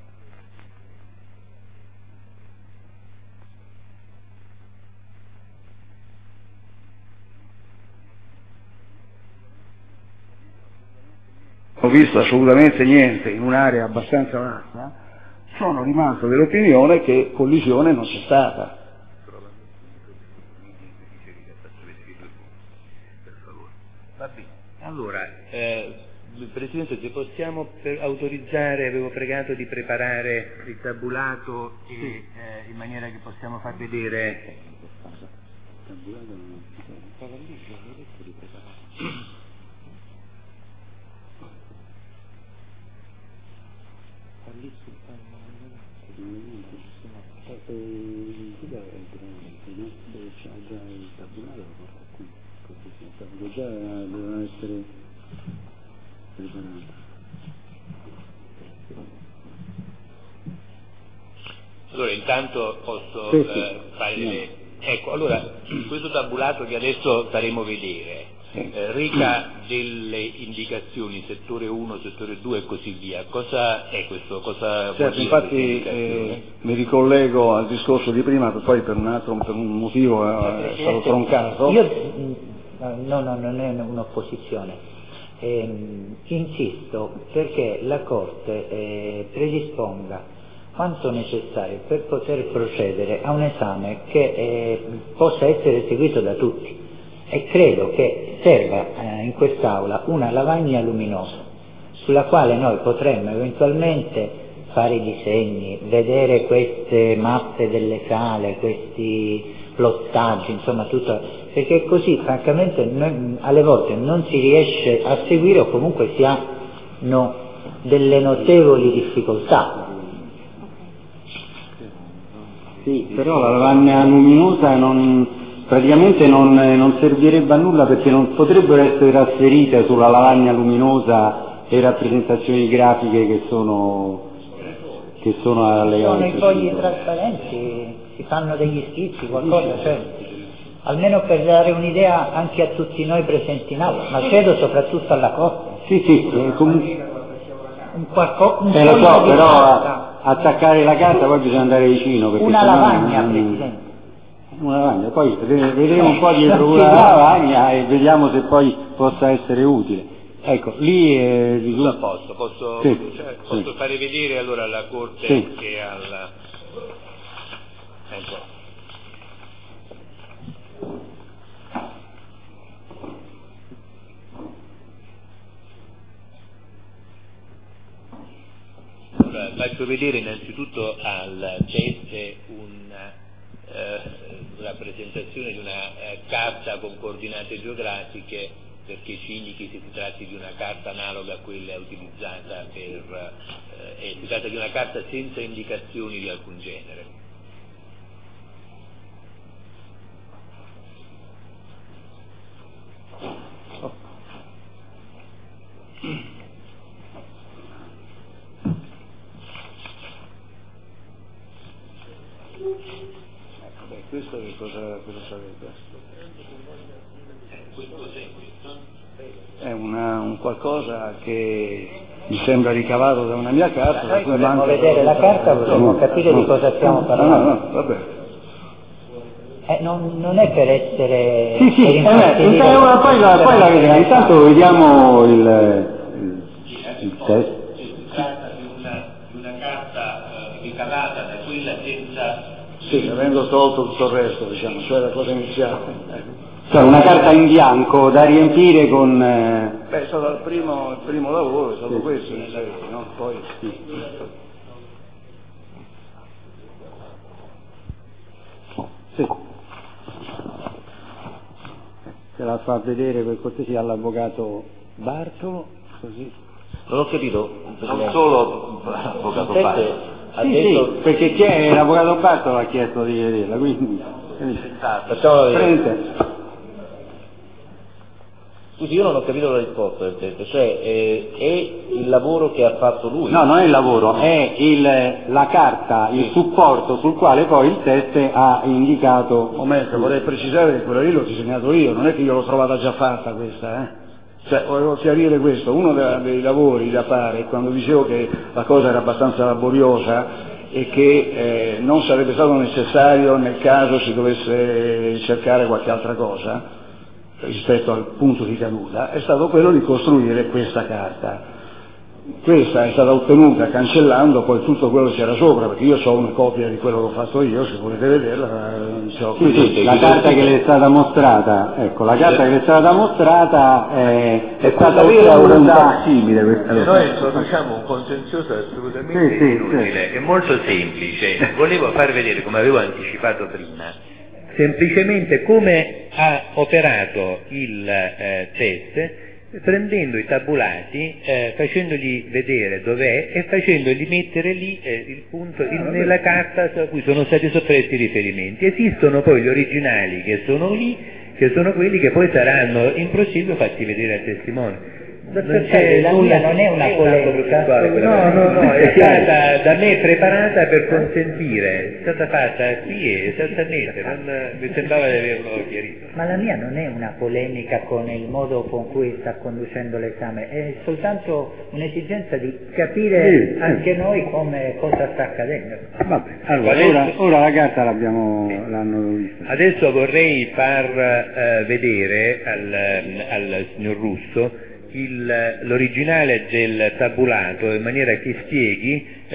ho visto assolutamente niente in un'area abbastanza vasta, sono rimasto dell'opinione che collisione non c'è stata. Va bene. Allora, eh, Presidente, se possiamo per autorizzare, avevo pregato di preparare il tabulato e, sì. eh, in maniera che possiamo far vedere. Già doveva essere preparato. Allora intanto posso Sì, sì. eh, fare No. delle... Ecco, allora, questo tabulato che adesso faremo vedere eh, reca delle indicazioni, settore uno, settore due e così via. Cosa è questo? Cosa vuol Certo, dire infatti questa indicazione? eh, mi ricollego al discorso di prima, poi per un altro per un motivo eh, è stato troncato. Io no, no, non è un'opposizione, eh, insisto perché la Corte eh, predisponga quanto necessario per poter procedere a un esame che eh, possa essere seguito da tutti e credo che serva eh, in quest'Aula una lavagna luminosa sulla quale noi potremmo eventualmente fare i disegni, vedere queste mappe delle sale, questi lottaggi, insomma tutto, perché così francamente noi, alle volte non si riesce a seguire o comunque si hanno delle notevoli difficoltà. Sì, però la lavagna luminosa non, praticamente non, non servirebbe a nulla perché non potrebbero essere trasferite sulla lavagna luminosa le rappresentazioni grafiche che sono, che sono allegate. Sono i fogli trasparenti, si fanno degli schizzi, qualcosa, cioè, almeno per dare un'idea anche a tutti noi presenti in aula, ma credo soprattutto alla Corte. Sì, sì, eh, comunque. Un qualcosa, un Eh, lo so, di però carta. attaccare la carta poi bisogna andare vicino. Perché Una sennò lavagna, non... Presidente. Una lavagna, poi vedremo un po' dietro una lavagna e vediamo se poi possa essere utile. Ecco, lì è tutto a posto, posso, sì, cioè, posso sì. fare vedere allora la Corte sì. che al... Ecco. Allora, faccio vedere innanzitutto al teste una eh, rappresentazione di una eh, carta con coordinate geografiche, perché ci indichi se si tratti di una carta analoga a quella utilizzata per eh, eh, si tratta di una carta senza indicazioni di alcun genere. Ecco, beh, questo che cosa, cosa sarebbe? Questo cos'è questo? È una, un qualcosa che mi sembra ricavato da una mia carta. Noi vorremmo vedere la carta, vorremmo capire di cosa stiamo parlando. No, no, vabbè. Eh, non, non è per essere... Sì, sì, per eh, infastidire beh, la- poi la, poi la vedremo, intanto vediamo il, il, il testo. Si tratta di una, di una carta eh, ricavata da quella senza... Sì, avendo tolto tutto il resto, diciamo, cioè la cosa iniziale. Ecco. Cioè una carta in bianco da riempire con... Eh... Beh, è stato il primo, il primo lavoro, è stato Sì. questo in effetti, no? Poi sì. Sì. Se la fa vedere per cortesia all'avvocato Bartolo, così. Non ho capito, Non solo l'avvocato Bartolo. ha Sì, detto... sì, perché chi è l'avvocato Bartolo ha chiesto di vederla, quindi... Facciamola vedere. Prende. Scusi, io non ho capito la risposta del testo, cioè eh, è il lavoro che ha fatto lui. No, non è il lavoro, è il, la carta, il supporto sul quale poi il test ha indicato... Un momento, vorrei precisare che quella lì l'ho disegnato io, non è che io l'ho trovata già fatta questa, eh? Cioè, volevo chiarire questo, uno da, dei lavori da fare, quando dicevo che la cosa era abbastanza laboriosa e che eh, non sarebbe stato necessario nel caso si dovesse cercare qualche altra cosa rispetto al punto di caduta, è stato quello di costruire questa carta. Questa è stata ottenuta cancellando poi tutto quello che c'era sopra, perché io ho una copia di quello che ho fatto io, se volete vederla, ce l'ho qui. Sì, sì, la carta che le è stata mostrata, ecco, la carta che le è stata mostrata è, è stata vera o un ottenuta... facsimile questa Noi cosa? introduciamo un contenzioso assolutamente Sì, sì, inutile, è molto semplice. Volevo far vedere, come avevo anticipato prima, semplicemente come ha operato il eh, test, prendendo i tabulati, eh, facendogli vedere dov'è e facendogli mettere lì eh, il punto il, nella carta a cui sono stati soppressi i riferimenti. Esistono poi gli originali che sono lì, che sono quelli che poi saranno in prosieguo fatti vedere al testimone. Non c'è la nulla, mia non è una polemica. no, no, no, è stata da me preparata per consentire, è stata fatta sì, esattamente, non, mi sembrava di averlo chiarito. Ma la mia non è una polemica con il modo con cui sta conducendo l'esame, è soltanto un'esigenza di capire Sì, sì. anche noi come, cosa sta accadendo. Vabbè, allora, ora, ora la carta l'abbiamo, l'hanno vista. Adesso vorrei far eh, vedere al, al signor Russo il, l'originale del tabulato in maniera che spieghi eh,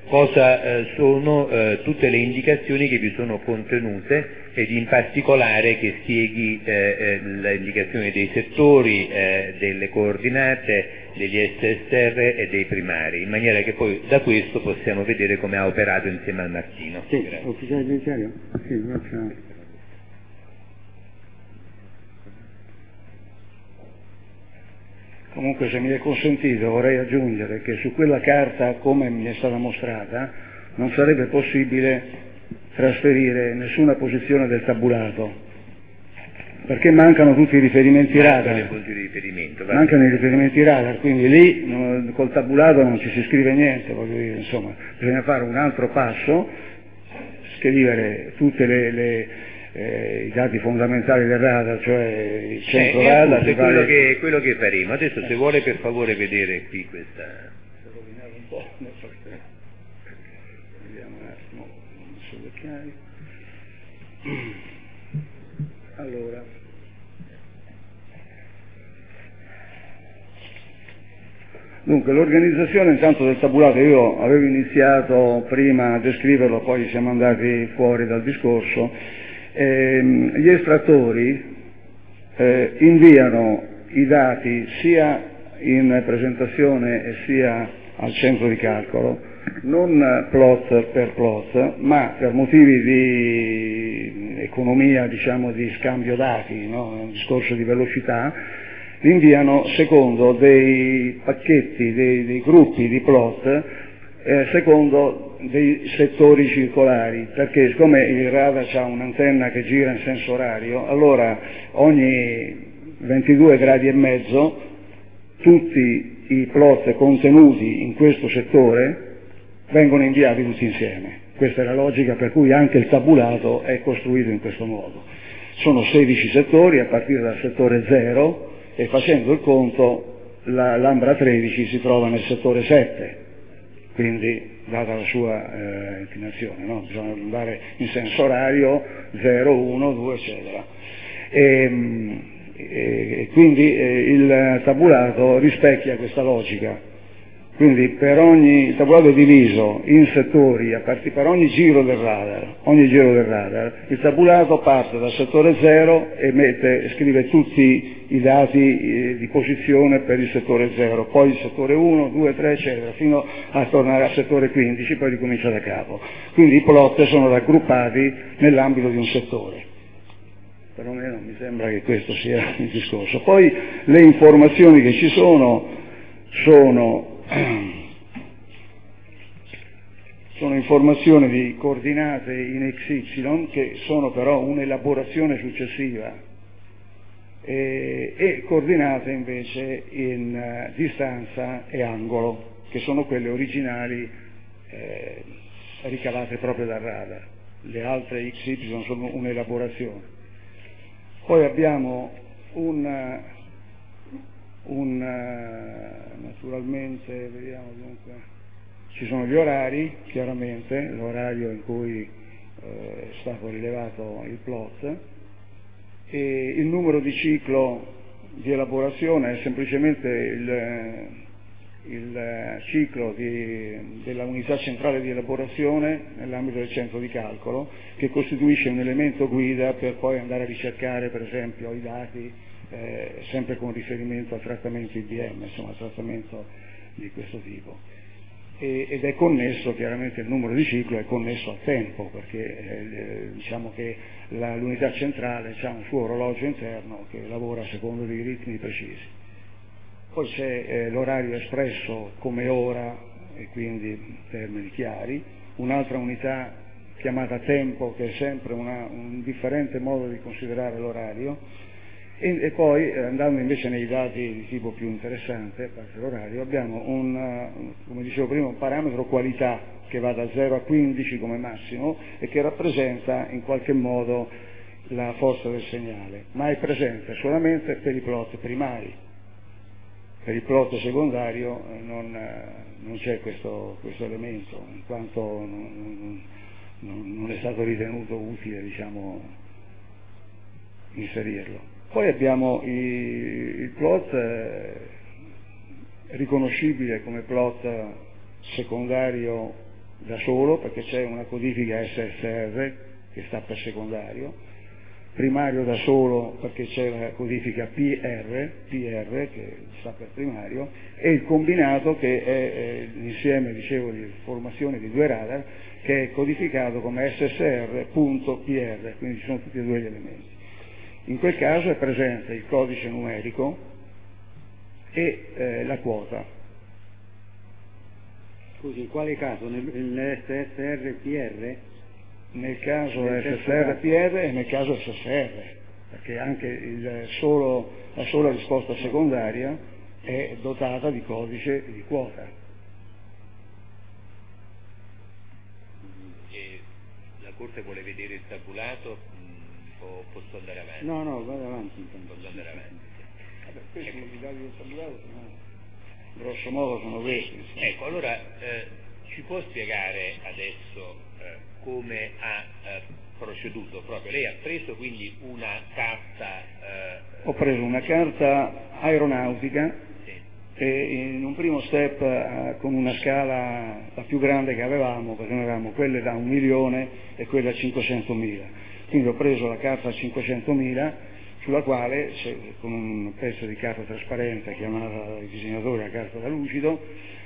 cosa eh, sono eh, tutte le indicazioni che vi sono contenute ed in particolare che spieghi eh, eh, l'indicazione dei settori, eh, delle coordinate, degli S S R e dei primari, in maniera che poi da questo possiamo vedere come ha operato insieme al Martino. Sì, ufficiale giudiziario? Sì, faccio... Comunque, se mi è consentito, vorrei aggiungere che su quella carta, come mi è stata mostrata, non sarebbe possibile trasferire nessuna posizione del tabulato, perché mancano tutti i riferimenti radar. i punti di riferimento, va. Mancano i riferimenti radar, quindi lì no, col tabulato non ci si scrive niente, voglio dire, insomma, bisogna fare un altro passo, scrivere tutte le, le Eh, i dati fondamentali del radar, cioè il centro eh, radar. Appunto, è quello, vari... che, quello che faremo. Adesso eh. se vuole per favore vedere qui questa... un po' nel frattempo. Vediamo un attimo sulle chiavi. Allora. Dunque, l'organizzazione intanto del tabulato, io avevo iniziato prima a descriverlo, poi siamo andati fuori dal discorso. Eh, gli estrattori eh, inviano i dati sia in presentazione e sia al centro di calcolo, non plot per plot, ma per motivi di economia, diciamo, di scambio dati, no? Un discorso di velocità, li inviano secondo dei pacchetti, dei, dei gruppi di plot, eh, secondo dei settori circolari, perché siccome il radar ha un'antenna che gira in senso orario, allora ogni ventidue gradi e mezzo tutti i plot contenuti in questo settore vengono inviati tutti insieme. Questa è la logica per cui anche il tabulato è costruito in questo modo. Sono sedici settori a partire dal settore zero e facendo il conto la Lambra tredici si trova nel settore sette, quindi data la sua eh, inclinazione, no? Bisogna andare in senso orario zero, uno, due, eccetera. E, e quindi eh, il tabulato rispecchia questa logica. Quindi per ogni, il tabulato è diviso in settori, a part- per ogni giro del radar, ogni giro del radar, il tabulato parte dal settore zero e mette, scrive tutti i dati eh, di posizione per il settore zero, poi il settore uno, due, tre, eccetera, fino a tornare al settore quindici, poi ricomincia da capo. Quindi i plot sono raggruppati nell'ambito di un settore. Perlomeno mi sembra che questo sia il discorso. Poi le informazioni che ci sono sono sono informazioni di coordinate in X Y che sono però un'elaborazione successiva e, e coordinate invece in uh, distanza e angolo, che sono quelle originali eh, ricavate proprio dal radar. Le altre X Y sono un'elaborazione. Poi abbiamo un Un, uh, naturalmente, vediamo dunque, ci sono gli orari, chiaramente, l'orario in cui uh, è stato rilevato il plot, e il numero di ciclo di elaborazione è semplicemente il, il ciclo di, della unità centrale di elaborazione nell'ambito del centro di calcolo, che costituisce un elemento guida per poi andare a ricercare, per esempio, i dati Eh, sempre con riferimento al trattamento I B M, insomma al trattamento di questo tipo. E, ed è connesso, chiaramente il numero di ciclo è connesso al tempo, perché eh, diciamo che la, l'unità centrale ha un suo orologio interno che lavora secondo dei ritmi precisi. Poi c'è eh, l'orario espresso come ora, e quindi in termini chiari, un'altra unità chiamata tempo, che è sempre una, un differente modo di considerare l'orario. E, e poi, eh, andando invece nei dati di tipo più interessante, a parte l'orario, abbiamo un, uh, come dicevo prima, un parametro qualità che va da zero a quindici come massimo e che rappresenta in qualche modo la forza del segnale, ma è presente solamente per i plot primari. Per il plot secondario eh, non, eh, non c'è questo, questo elemento, in quanto non, non, non è stato ritenuto utile, diciamo, inserirlo. Poi abbiamo i, il plot eh, riconoscibile come plot secondario da solo perché c'è una codifica S S R che sta per secondario, primario da solo perché c'è la codifica P R, P R che sta per primario, e il combinato che è l'insieme, dicevo, di formazione di due radar che è codificato come S S R.P R, quindi ci sono tutti e due gli elementi. In quel caso è presente il codice numerico e eh, la quota. Scusi, in quale caso? Nel S S R P R? Nel caso S S R P R e nel caso S S R, perché anche il solo, la sola risposta secondaria è dotata di codice e di quota. E la Corte vuole vedere il tabulato mh, o posso andare avanti? No, no, vado avanti intanto. Posso andare avanti. Vabbè, questi sono i dati del tabulato, no? Grosso modo sono questi. Ecco, allora eh, ci può spiegare adesso eh, come ha eh, proceduto proprio? Lei ha preso quindi una carta... Eh, Ho preso una carta aeronautica sì. e in un primo step eh, con una scala la più grande che avevamo, perché noi avevamo quelle da un milione e quelle a cinquecentomila. Quindi ho preso la carta a cinquecentomila sulla quale, con un pezzo di carta trasparente chiamata i disegnatori la carta da lucido,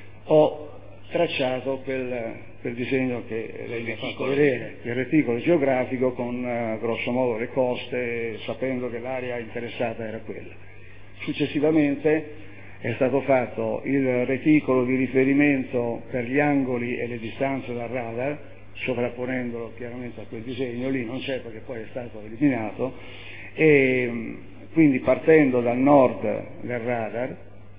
ho tracciato quel, quel disegno che lei mi ha fatto vedere, il reticolo geografico con uh, grosso modo le coste, sapendo che l'area interessata era quella. Successivamente è stato fatto il reticolo di riferimento per gli angoli e le distanze dal radar, sovrapponendolo chiaramente a quel disegno, lì non c'è perché poi è stato eliminato, e quindi partendo dal nord del radar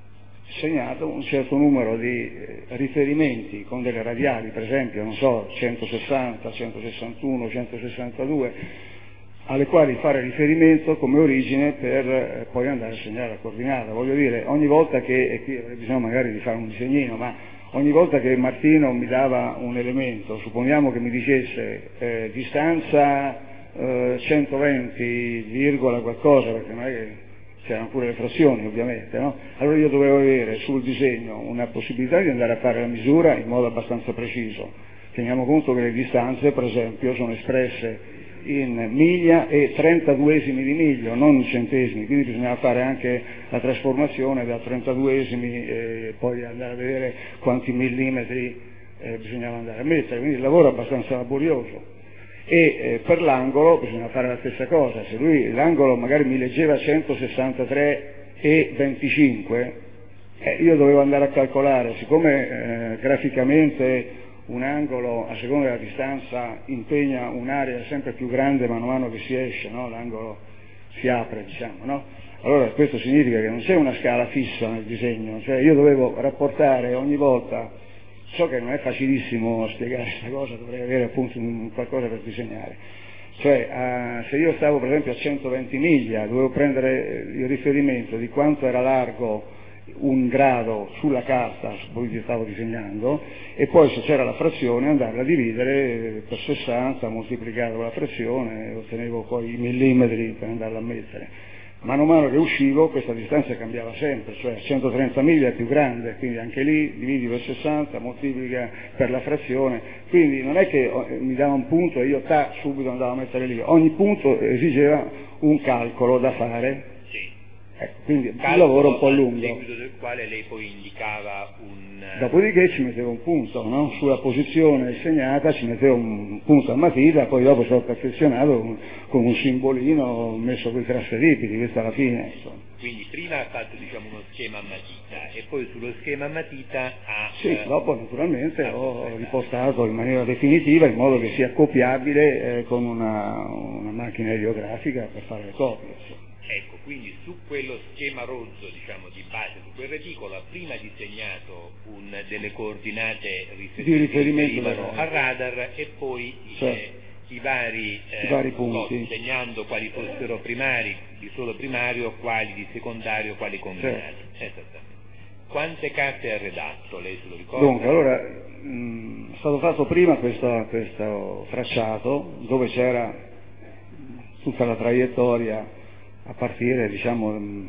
segnato un certo numero di riferimenti con delle radiali, per esempio, non so, centosessanta, centosessantuno, centosessantadue, alle quali fare riferimento come origine per eh, poi andare a segnare la coordinata. Voglio dire, ogni volta che, e qui avrei bisogno magari di fare un disegnino, ma ogni volta che Martino mi dava un elemento, supponiamo che mi dicesse eh, distanza eh, centoventi, virgola qualcosa, perché non è che c'erano pure le frazioni ovviamente, no? Allora io dovevo avere sul disegno una possibilità di andare a fare la misura in modo abbastanza preciso. Teniamo conto che le distanze, per esempio, sono espresse in miglia e trentaduesimi di miglio, non in centesimi, quindi bisognava fare anche la trasformazione da trentaduesimi e poi andare a vedere quanti millimetri eh, bisognava andare a mettere, quindi il lavoro è abbastanza laborioso. E eh, per l'angolo bisogna fare la stessa cosa. Se lui l'angolo magari mi leggeva centosessantatré e venticinque, eh, io dovevo andare a calcolare, siccome eh, graficamente un angolo a seconda della distanza impegna un'area sempre più grande mano a mano che si esce, no? L'angolo si apre, diciamo, no? Allora questo significa che non c'è una scala fissa nel disegno, cioè io dovevo rapportare ogni volta. So che non è facilissimo spiegare questa cosa, dovrei avere appunto un qualcosa per disegnare. Cioè, uh, se io stavo per esempio a centoventi miglia, dovevo prendere il riferimento di quanto era largo un grado sulla carta su cui stavo disegnando, e poi se c'era la frazione andarla a dividere per sessanta, moltiplicare la frazione, ottenevo poi i millimetri per andarla a mettere. Mano a mano che uscivo questa distanza cambiava sempre, cioè centotrenta miglia è più grande, quindi anche lì dividi per sessanta, moltiplica per la frazione, quindi non è che mi dava un punto e io ta, subito andavo a mettere lì, ogni punto esigeva un calcolo da fare, sì. Ecco, quindi un lavoro un po' lungo. A seguito del quale lei poi indicava un... Dopodiché ci mettevo un punto, no? Sulla posizione segnata ci mettevo un punto a matita, poi dopo sono perfezionato con, con un simbolino messo con i trasferibili, questo alla fine. Insomma. Quindi prima ha fatto diciamo uno schema a matita e poi sullo schema a matita ha... Sì, eh, dopo naturalmente ho ripostato in maniera definitiva in modo che sia copiabile eh, con una, una macchina ideografica per fare le copie. Insomma. Ecco, quindi su quello schema rozzo, diciamo, di base, su quel reticolo, ha prima disegnato un, delle coordinate rifer- di riferimento al radar e poi certo. eh, i vari, eh, I vari punti, so, segnando quali fossero primari di solo primario, quali di secondario, quali combinati. Certo. Esattamente. Quante carte ha redatto, lei se lo ricorda? Dunque, allora, mh, è stato fatto prima questo, questo tracciato dove c'era tutta la traiettoria a partire diciamo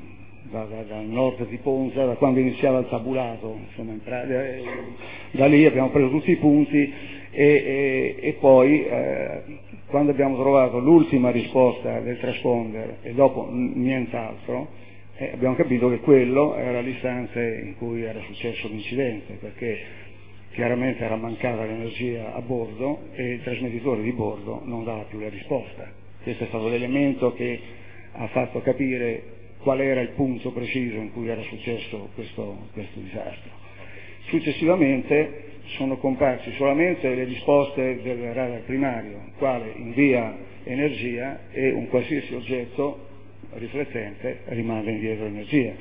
da, da, dal nord di Ponza, da quando iniziava il tabulato, insomma, eh, da lì abbiamo preso tutti i punti e, e, e poi eh, quando abbiamo trovato l'ultima risposta del transponder e dopo nient'altro, eh, abbiamo capito che quello era l'istante in cui era successo l'incidente, perché chiaramente era mancata l'energia a bordo e il trasmettitore di bordo non dava più la risposta. Questo è stato l'elemento che ha fatto capire qual era il punto preciso in cui era successo questo, questo disastro. Successivamente sono comparsi solamente le risposte del radar primario, il quale invia energia e un qualsiasi oggetto riflettente rimanda indietro energia.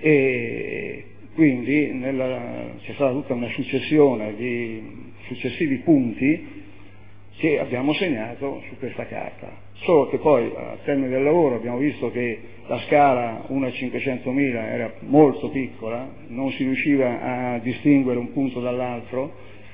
E quindi nella, c'è stata tutta una successione di successivi punti che abbiamo segnato su questa carta. Solo che poi al termine del lavoro abbiamo visto che la scala uno a cinquecentomila era molto piccola, non si riusciva a distinguere un punto dall'altro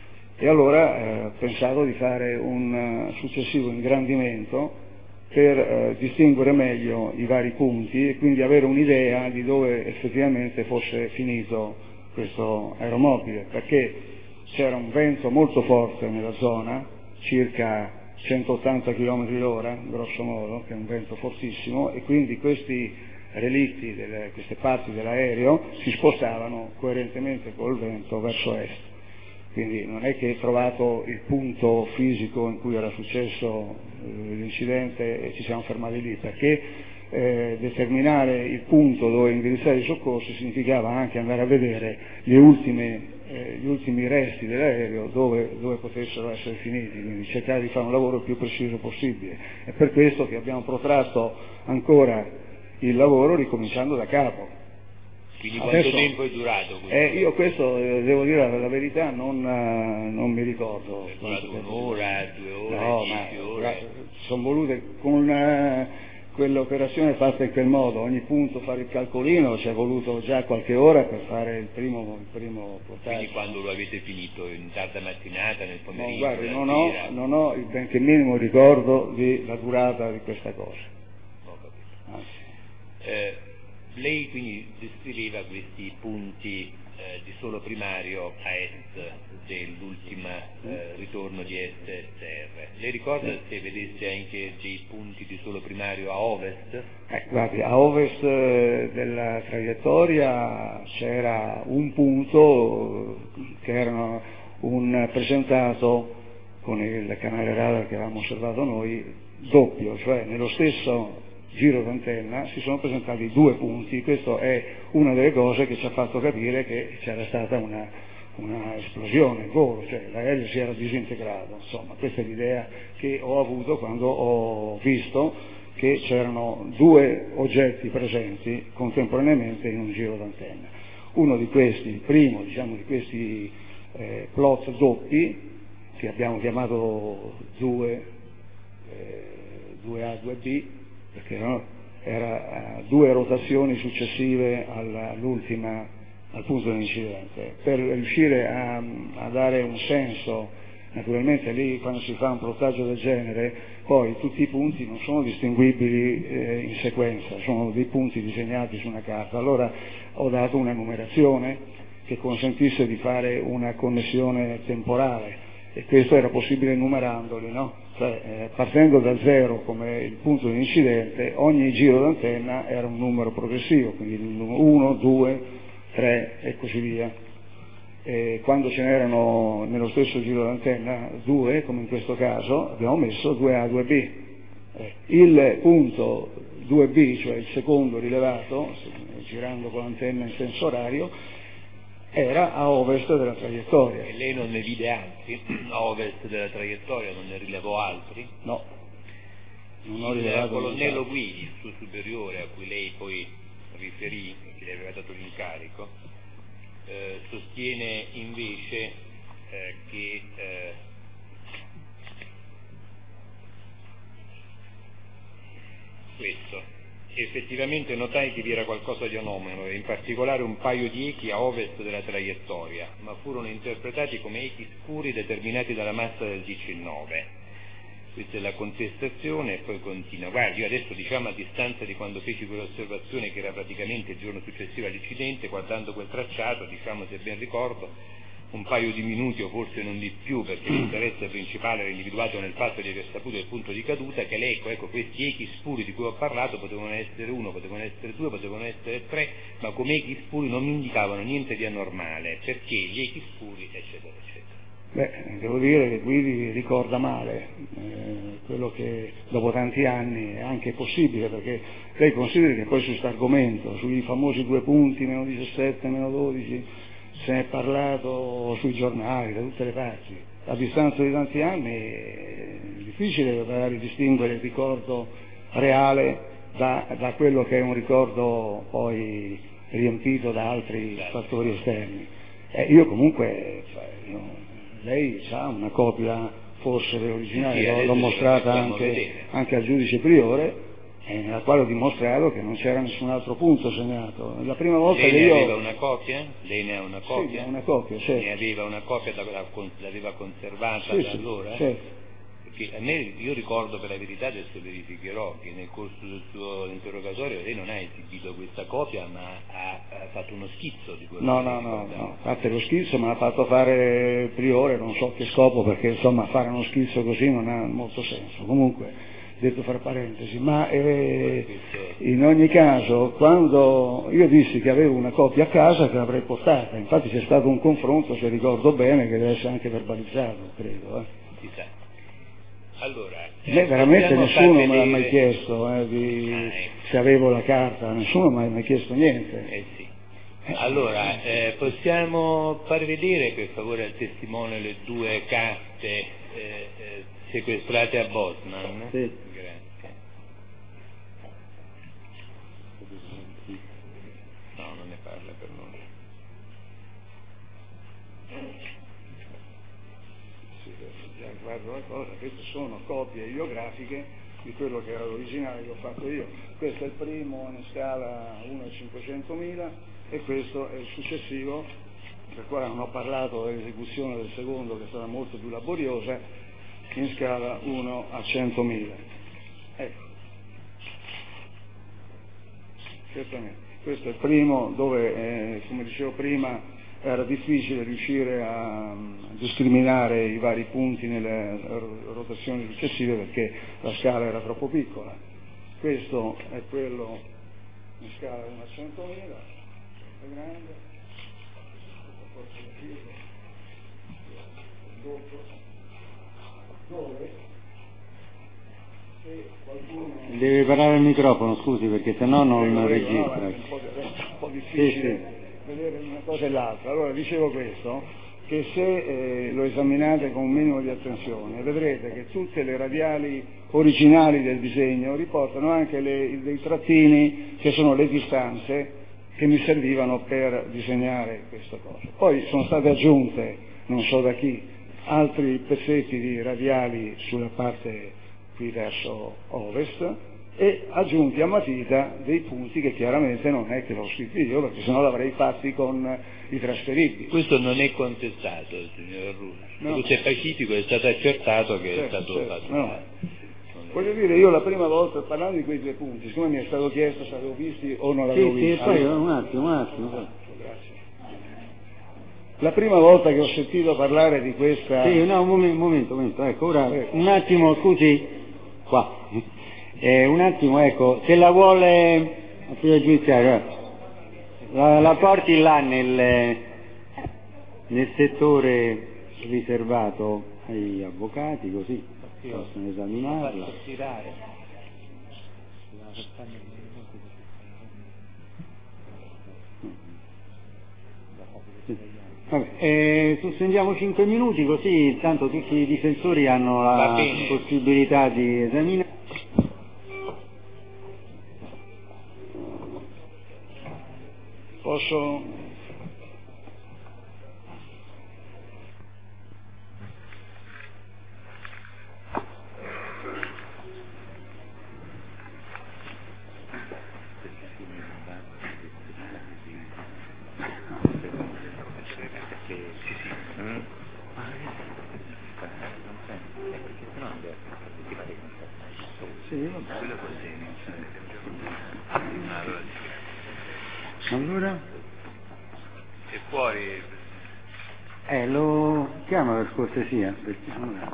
e allora eh, ho pensato di fare un uh, successivo ingrandimento per eh, distinguere meglio i vari punti e quindi avere un'idea di dove effettivamente fosse finito questo aeromobile, perché c'era un vento molto forte nella zona, circa centottanta chilometri l'ora, grosso modo, che è un vento fortissimo, e quindi questi relitti, delle, queste parti dell'aereo si spostavano coerentemente col vento verso est. Quindi non è che hai trovato il punto fisico in cui era successo eh, l'incidente e ci siamo fermati lì, perché eh, determinare il punto dove indirizzare i soccorsi significava anche andare a vedere le ultime Eh, gli ultimi resti dell'aereo dove, dove potessero essere finiti, quindi cercare di fare un lavoro il più preciso possibile. È per questo che abbiamo protratto ancora il lavoro ricominciando da capo. Quindi Adesso, quanto tempo è durato questo? Eh, io questo, eh, devo dire la, la verità, non, uh, non mi ricordo. È durato un'ora, due ore, no, dieci ma, ore? Sono volute con... Uh, quell'operazione fatta in quel modo, ogni punto fare il calcolino, ci è voluto già qualche ora per fare il primo, il primo portaggio. Quindi quando lo avete finito? In tarda mattinata, nel pomeriggio? No, guardi, non sera? ho, non ho il benché minimo ricordo della durata di questa cosa. Ho capito. Anzi. Eh, lei quindi descriveva questi punti eh, di suolo primario a est dell'ultima eh, ritorno di S S R. Lei ricorda se vedesse anche dei punti di suolo primario a ovest? Eh, guardi, a ovest eh, della traiettoria c'era un punto che era un presentato con il canale radar che avevamo osservato noi doppio, cioè nello stesso giro d'antenna si sono presentati due punti. Questo è una delle cose che ci ha fatto capire che c'era stata una, una esplosione, il volo, cioè l'aereo si era disintegrato. Insomma, questa è l'idea che ho avuto quando ho visto che c'erano due oggetti presenti contemporaneamente in un giro d'antenna. Uno di questi, il primo diciamo di questi eh, plot doppi, che abbiamo chiamato due A due B, perché no, era uh, due rotazioni successive all'ultima, al punto dell'incidente. Per riuscire a, a dare un senso, naturalmente lì quando si fa un plottaggio del genere, poi tutti i punti non sono distinguibili eh, in sequenza, sono dei punti disegnati su una carta. Allora ho dato una numerazione che consentisse di fare una connessione temporale e questo era possibile numerandoli, no? Cioè, eh, partendo da zero come il punto dell'incidente, ogni giro d'antenna era un numero progressivo, quindi uno, due, tre e così via. E quando ce n'erano nello stesso giro d'antenna due, come in questo caso, abbiamo messo due A due B. Eh, il punto due B, cioè il secondo rilevato, girando con l'antenna in senso orario, era a ovest della traiettoria. E lei non ne vide altri a ovest della traiettoria, non ne rilevò altri? No, non ho il rilevato. Il colonnello Guidi, il suo superiore, a cui lei poi riferì, che le aveva dato l'incarico, eh, sostiene invece eh, che eh, questo effettivamente notai che vi era qualcosa di anomalo, e in particolare un paio di echi a ovest della traiettoria, ma furono interpretati come echi scuri determinati dalla massa del diciannove. questa è la contestazione, e poi continua. Guardi, io adesso, diciamo, a distanza di quando feci quell'osservazione, che era praticamente il giorno successivo all'incidente, guardando quel tracciato, diciamo, se ben ricordo, un paio di minuti o forse non di più, perché l'interesse principale era individuato nel fatto di aver saputo il punto di caduta, che l'eco, ecco, questi echi spuri di cui ho parlato potevano essere uno, potevano essere due, potevano essere tre, ma come echi spuri non mi indicavano niente di anormale, perché gli echi spuri, eccetera, eccetera. Beh, devo dire che Guidi ricorda male eh, quello che dopo tanti anni è anche possibile, perché lei consideri che poi su questo argomento, sui famosi due punti, meno diciassette, meno dodici, se ne è parlato sui giornali, da tutte le parti. A distanza di tanti anni è difficile magari distinguere il ricordo reale da, da quello che è un ricordo poi riempito da altri fattori esterni. Eh, io comunque, cioè, io, lei ha una copia forse dell'originale, sì, l'ho, l'ho mostrata anche, anche al giudice priore, eh, nella quale ho dimostrato che non c'era nessun altro punto segnato. La prima volta Lei che ne io... aveva una copia? Lei ne ha una copia? Sì, una copia, certo. Ne aveva una copia, da, da, l'aveva conservata sì, da sì, allora? Certo. Perché a me, io ricordo, per la verità, adesso verificherò, che nel corso del suo interrogatorio lei non ha esibito questa copia, ma ha, ha fatto uno schizzo di quello No, che no, lei no, ricordava. no, a parte lo schizzo me l'ha fatto fare il priore, non so che scopo, perché insomma fare uno schizzo così non ha molto senso. Comunque, detto fra parentesi, ma eh, in ogni caso, quando io dissi che avevo una copia a casa, che l'avrei portata, infatti c'è stato un confronto, se ricordo bene, che deve essere anche verbalizzato, credo. Eh. Si sa. Allora, Beh, eh, veramente nessuno me l'ha vedere... mai chiesto eh, di, ah, ecco. se avevo la carta, nessuno mi ha mai chiesto niente. Eh sì. Allora, eh, possiamo far vedere per favore al testimone le due carte eh, eh, sequestrate a Bosman? Sì. Grazie. No, non ne parla per noi. Guarda una cosa, queste sono copie idiografiche di quello che era l'originale che ho fatto io. Questo è il primo in scala uno a cinquecentomila e questo è il successivo, per quale non ho parlato dell'esecuzione del secondo, che sarà molto più laboriosa, in scala uno a centomila. Ecco. Certamente. Questo è il primo dove, eh, come dicevo prima, era difficile riuscire a discriminare i vari punti nelle rotazioni successive perché la scala era troppo piccola. Questo è quello in scala uno a centomila, è grande, dove se qualcuno... Deve parlare al microfono, scusi, perché sennò non Prego, prego, registra. no, è un po', è un po' difficile Sì, sì. vedere una cosa e l'altra. Allora dicevo questo, che se eh, lo esaminate con un minimo di attenzione vedrete che tutte le radiali originali del disegno riportano anche le, dei trattini che sono le distanze che mi servivano per disegnare questa cosa. Poi sono state aggiunte, non so da chi, altri pezzetti di radiali sulla parte qui verso ovest e aggiunti a matita dei punti che chiaramente non è che l'ho scritto io, perché sennò l'avrei fatti con i trasferibili. Questo non è contestato, signor Russo. No. Questo è pacifico, è stato accertato che Certo, è stato certo, fatto. no. Voglio dire, io la prima volta, parlando di quei due punti, siccome mi è stato chiesto se avevo visti o non l'avevo Sì, sì, visti. poi un attimo, un attimo. Grazie. La prima volta che ho sentito parlare di questa... Sì, no, un momento, un momento, un momento. Ecco, ora, Prego. un attimo, scusi, qua. Eh, un attimo, ecco, se la vuole, la giudiziaria, la, la porti là nel, nel settore riservato agli avvocati, così possono esaminarla. Vabbè, eh, sospendiamo cinque minuti così intanto tutti i difensori hanno la possibilità di esaminare. Posso... Sì, vabbè. Quello così, allora, Allora? e fuori... Eh, lo chiama per cortesia, perché allora,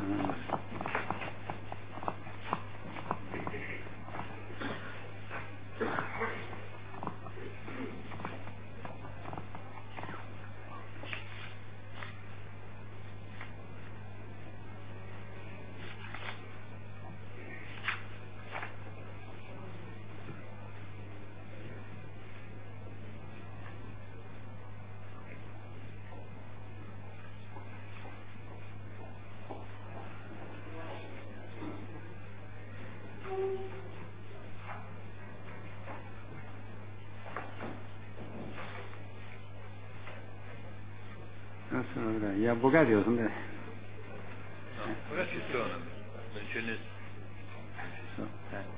allora, gli avvocati lo sono... No, ora ci sono, non ce ne So, eh.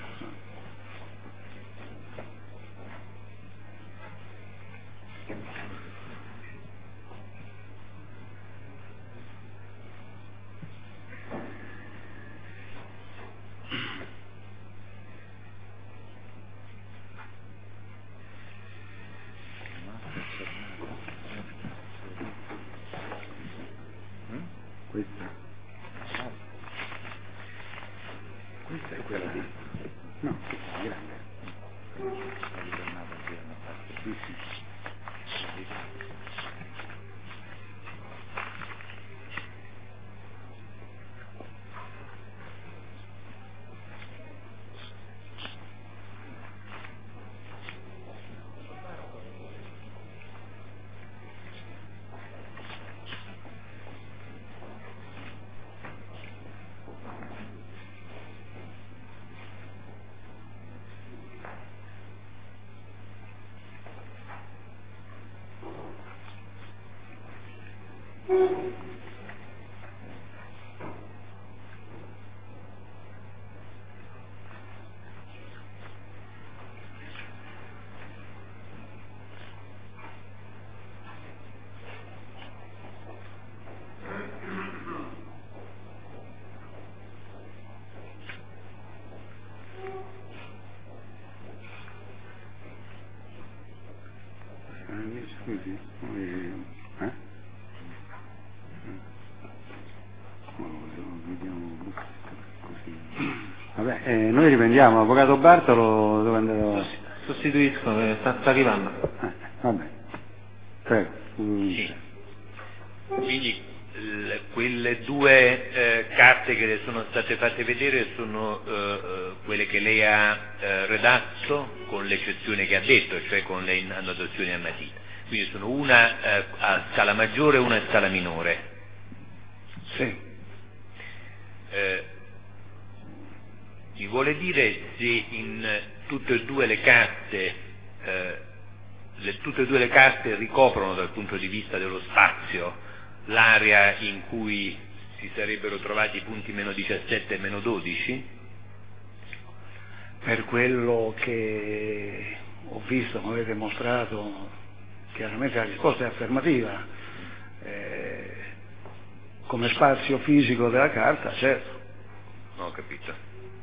Questa? Questa è quella di... No, questa è grande. Sì, sì. Scusi, eh? Vediamo così. Vabbè, eh, noi riprendiamo, avvocato Bartolo dove andrà? Sostituisco, eh, sta, sta arrivando. Eh, vabbè, prego. Mm. Sì. Quindi l- quelle due eh, carte che le sono state fatte vedere sono eh, eh, quelle che lei ha eh, redatto con l'eccezione che ha detto, cioè con le annotazioni a matita. Quindi sono una eh, a scala maggiore e una a scala minore. Sì. Eh, mi vuole dire se in tutte e due le carte eh, le, tutte e due le carte ricoprono dal punto di vista dello spazio l'area in cui si sarebbero trovati i punti meno diciassette e meno dodici? Per quello che ho visto, come avete mostrato, chiaramente la risposta è affermativa. Eh, come spazio fisico della carta, certo. No, ho capito.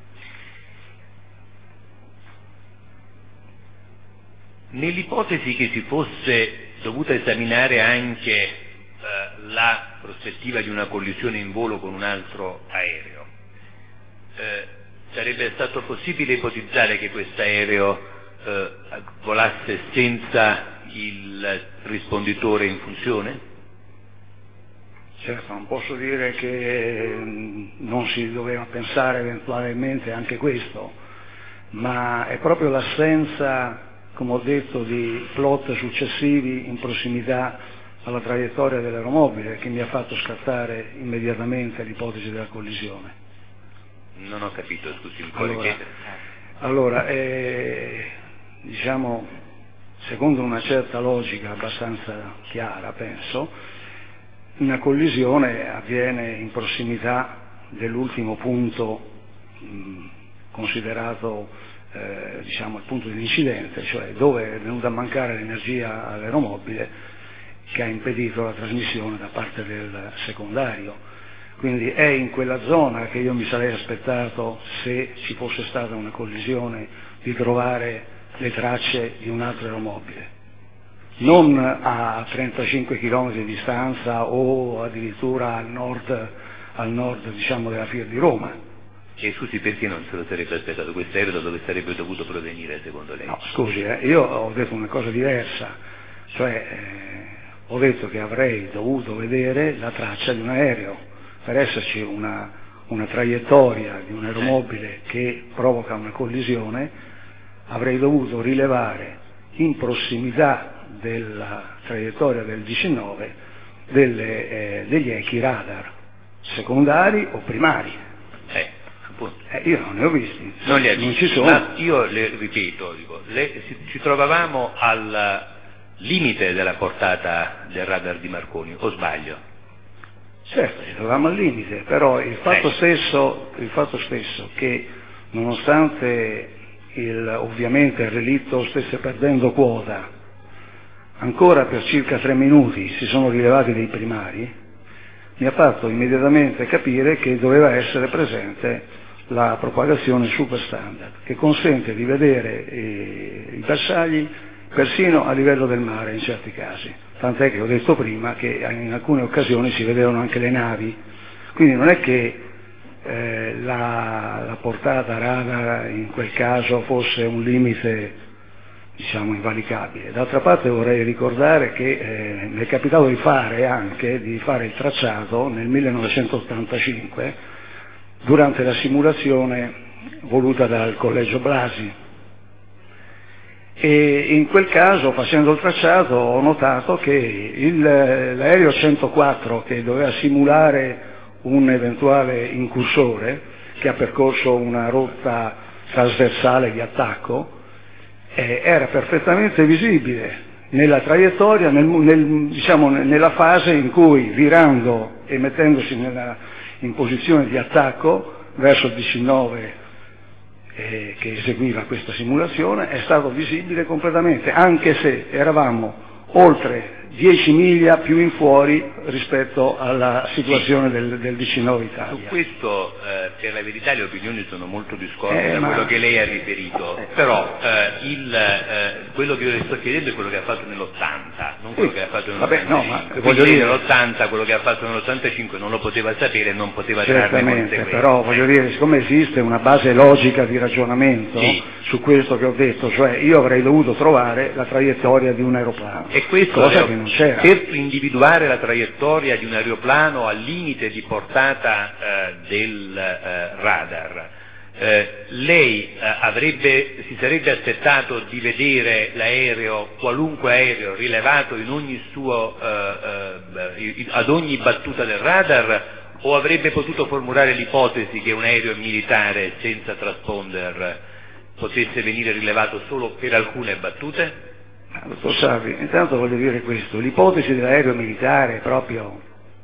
Nell'ipotesi che si fosse dovuta esaminare anche eh, la prospettiva di una collisione in volo con un altro aereo, eh, sarebbe stato possibile ipotizzare che questo aereo eh, volasse senza il risponditore in funzione? Certo, non posso dire che non si doveva pensare eventualmente anche questo, ma è proprio l'assenza, come ho detto, di plot successivi in prossimità alla traiettoria dell'aeromobile che mi ha fatto scattare immediatamente l'ipotesi della collisione. Non ho capito, scusi, un po' Allora, ripetere. allora eh, diciamo, secondo una certa logica abbastanza chiara, penso, una collisione avviene in prossimità dell'ultimo punto mh, considerato eh, diciamo il punto dell'incidente, cioè dove è venuta a mancare l'energia all'aeromobile che ha impedito la trasmissione da parte del secondario. quindi è in quella zona che io mi sarei aspettato, se ci fosse stata una collisione, di trovare le tracce di un altro aeromobile, non a trentacinque chilometri di distanza o addirittura al nord, al nord diciamo, della Fiat di Roma. E scusi, perché non se lo sarebbe aspettato questo aereo, da dove sarebbe dovuto provenire secondo lei? No, scusi, eh, io ho detto una cosa diversa, cioè eh, ho detto che avrei dovuto vedere la traccia di un aereo, per esserci una, una traiettoria di un aeromobile che provoca una collisione, avrei dovuto rilevare in prossimità della traiettoria del diciannove delle, eh, degli echi radar, secondari o primari. Eh. Eh, io non ne ho visti, non, li ha non visti, ci sono. Ma io le ripeto, dico, le, ci trovavamo al limite della portata del radar di Marconi, o sbaglio? Certo, ci trovavamo al limite, però il fatto, eh. stesso, il fatto stesso che nonostante il, ovviamente il relitto stesse perdendo quota, ancora per circa tre minuti si sono rilevati dei primari, mi ha fatto immediatamente capire che doveva essere presente la propagazione superstandard, che consente di vedere eh, i bersagli persino a livello del mare in certi casi, tant'è che ho detto prima che in alcune occasioni si vedevano anche le navi, quindi non è che eh, la, la portata radar in quel caso fosse un limite, diciamo, invalicabile. D'altra parte vorrei ricordare che eh, mi è capitato di fare anche di fare il tracciato nel millenovecentottantacinque durante la simulazione voluta dal Collegio Blasi, e in quel caso, facendo il tracciato, ho notato che il, l'aereo centoquattro, che doveva simulare un eventuale incursore che ha percorso una rotta trasversale di attacco, eh, era perfettamente visibile nella traiettoria, nel, nel, diciamo, nella fase in cui, virando e mettendosi nella, in posizione di attacco verso il diciannove eh, che eseguiva questa simulazione, è stato visibile completamente, anche se eravamo oltre dieci miglia più in fuori rispetto alla situazione del, del diciannove Italia. Su questo, eh, per la verità, le opinioni sono molto discorde eh, da ma... quello che lei ha riferito, però eh, il, eh, quello che io le sto chiedendo è quello che ha fatto nell'ottanta, non quello sì. che ha fatto Vabbè, nell'ottantacinque. no, ma Quindi voglio lei dire... nell'ottanta quello che ha fatto nell'ottantacinque non lo poteva sapere e non poteva trarre Certamente, conseguenze. però voglio dire, siccome esiste una base logica di ragionamento sì. su questo che ho detto, cioè io avrei dovuto trovare la traiettoria di un aeroplano, e questo cosa le... che non c'era. Per individuare la traiettoria di un aeroplano al limite di portata eh, del eh, radar, eh, lei eh, avrebbe, si sarebbe aspettato di vedere l'aereo, qualunque aereo, rilevato in ogni suo, eh, eh, ad ogni battuta del radar, o avrebbe potuto formulare l'ipotesi che un aereo militare senza transponder potesse venire rilevato solo per alcune battute? Dottor Savi, intanto voglio dire questo, l'ipotesi dell'aereo militare proprio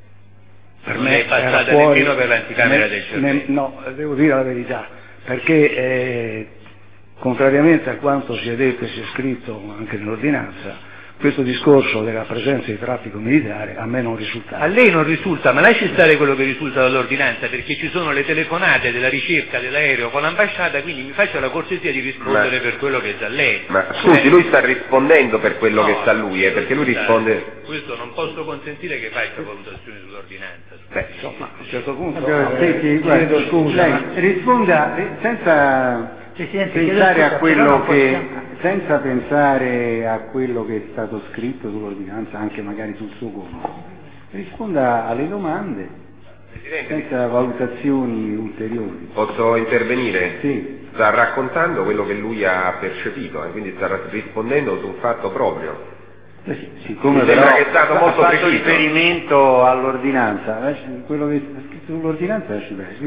per non me è passata era fuori, nemmeno per l'anticamera ne, del cervello. Ne, no, devo dire la verità, perché eh, contrariamente a quanto si è detto e si è scritto anche nell'ordinanza, questo discorso della presenza di traffico militare a me non risulta. A lei non risulta, ma lasci stare quello che risulta dall'ordinanza, perché ci sono le telefonate della ricerca dell'aereo con l'ambasciata, quindi mi faccia la cortesia di rispondere ma, per quello che sa lei. Ma scusi, eh, lui sta rispondendo per quello no, che sa lui, eh, perché lui risponde... Questo non posso consentire che faccia valutazioni sull'ordinanza. Beh, insomma, a un certo punto... Allora, eh, sì, sì, guarda, scusa, lei ma... risponda senza... Presidente, pensare scusa, a quello che, possiamo... senza pensare a quello che è stato scritto sull'ordinanza, anche magari sul suo conto, risponda alle domande Presidente, senza valutazioni ulteriori. Posso intervenire? Sì. Sta raccontando quello che lui ha percepito, eh, quindi sta rispondendo su un fatto proprio. Eh sì, siccome Mi però sembra che è stato molto ha fatto preciso. riferimento all'ordinanza, quello che sta scritto sull'ordinanza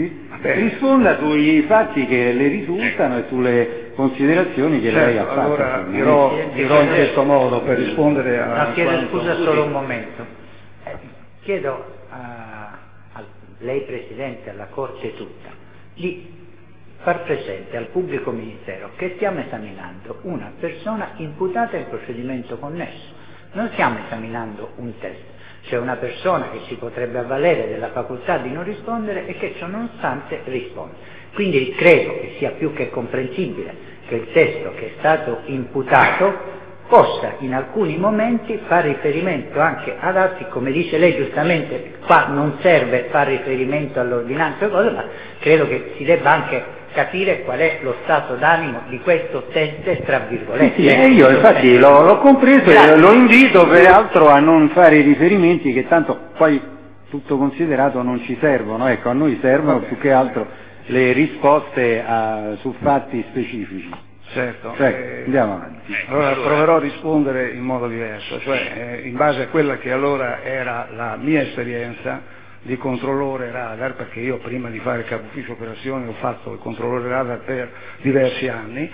risponda sui fatti che le risultano e sulle considerazioni che certo, lei ha fatto. Allora dirò, dirò in questo modo per rispondere a... No, chiedo quanto... scusa solo un momento. Eh, chiedo a, a lei Presidente, alla Corte tutta, di far presente al pubblico ministero che stiamo esaminando una persona imputata in procedimento connesso. Non stiamo esaminando un test. c'è una persona che si potrebbe avvalere della facoltà di non rispondere e che ciò nonostante risponde. Quindi credo che sia più che comprensibile che il testo che è stato imputato possa in alcuni momenti far riferimento anche ad atti, come dice lei giustamente, qua non serve far riferimento all'ordinanza, ma credo che si debba anche capire qual è lo stato d'animo di questo teste, tra virgolette. Sì, sì, io infatti l'ho, l'ho compreso e lo invito peraltro a non fare i riferimenti che tanto poi tutto considerato non ci servono, ecco, a noi servono più che altro le risposte a, su fatti specifici. Certo, Cioè, andiamo avanti. Allora proverò a rispondere in modo diverso, cioè eh, in base a quella che allora era la mia esperienza di controllore radar, perché io prima di fare capo ufficio operazioni ho fatto il controllore radar per diversi anni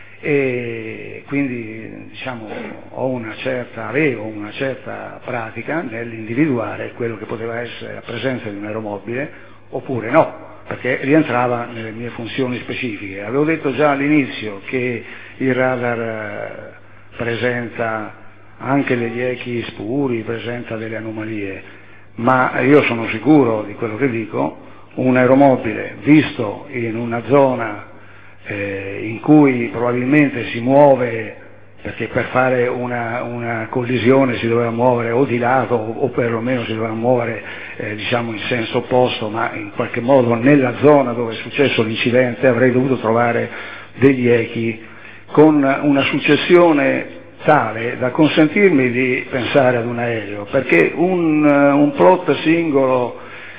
e quindi diciamo ho una certa, avevo una certa pratica nell'individuare quello che poteva essere la presenza di un aeromobile oppure no, perché rientrava nelle mie funzioni specifiche. Avevo detto già all'inizio che il radar presenta anche degli echi spuri, presenta delle anomalie, ma io sono sicuro di quello che dico, un aeromobile visto in una zona eh, in cui probabilmente si muove, perché per fare una, una collisione si doveva muovere o di lato o, o perlomeno si doveva muovere eh, diciamo in senso opposto, ma in qualche modo nella zona dove è successo l'incidente avrei dovuto trovare degli echi con una successione tale da consentirmi di pensare ad un aereo, perché un, un plot singolo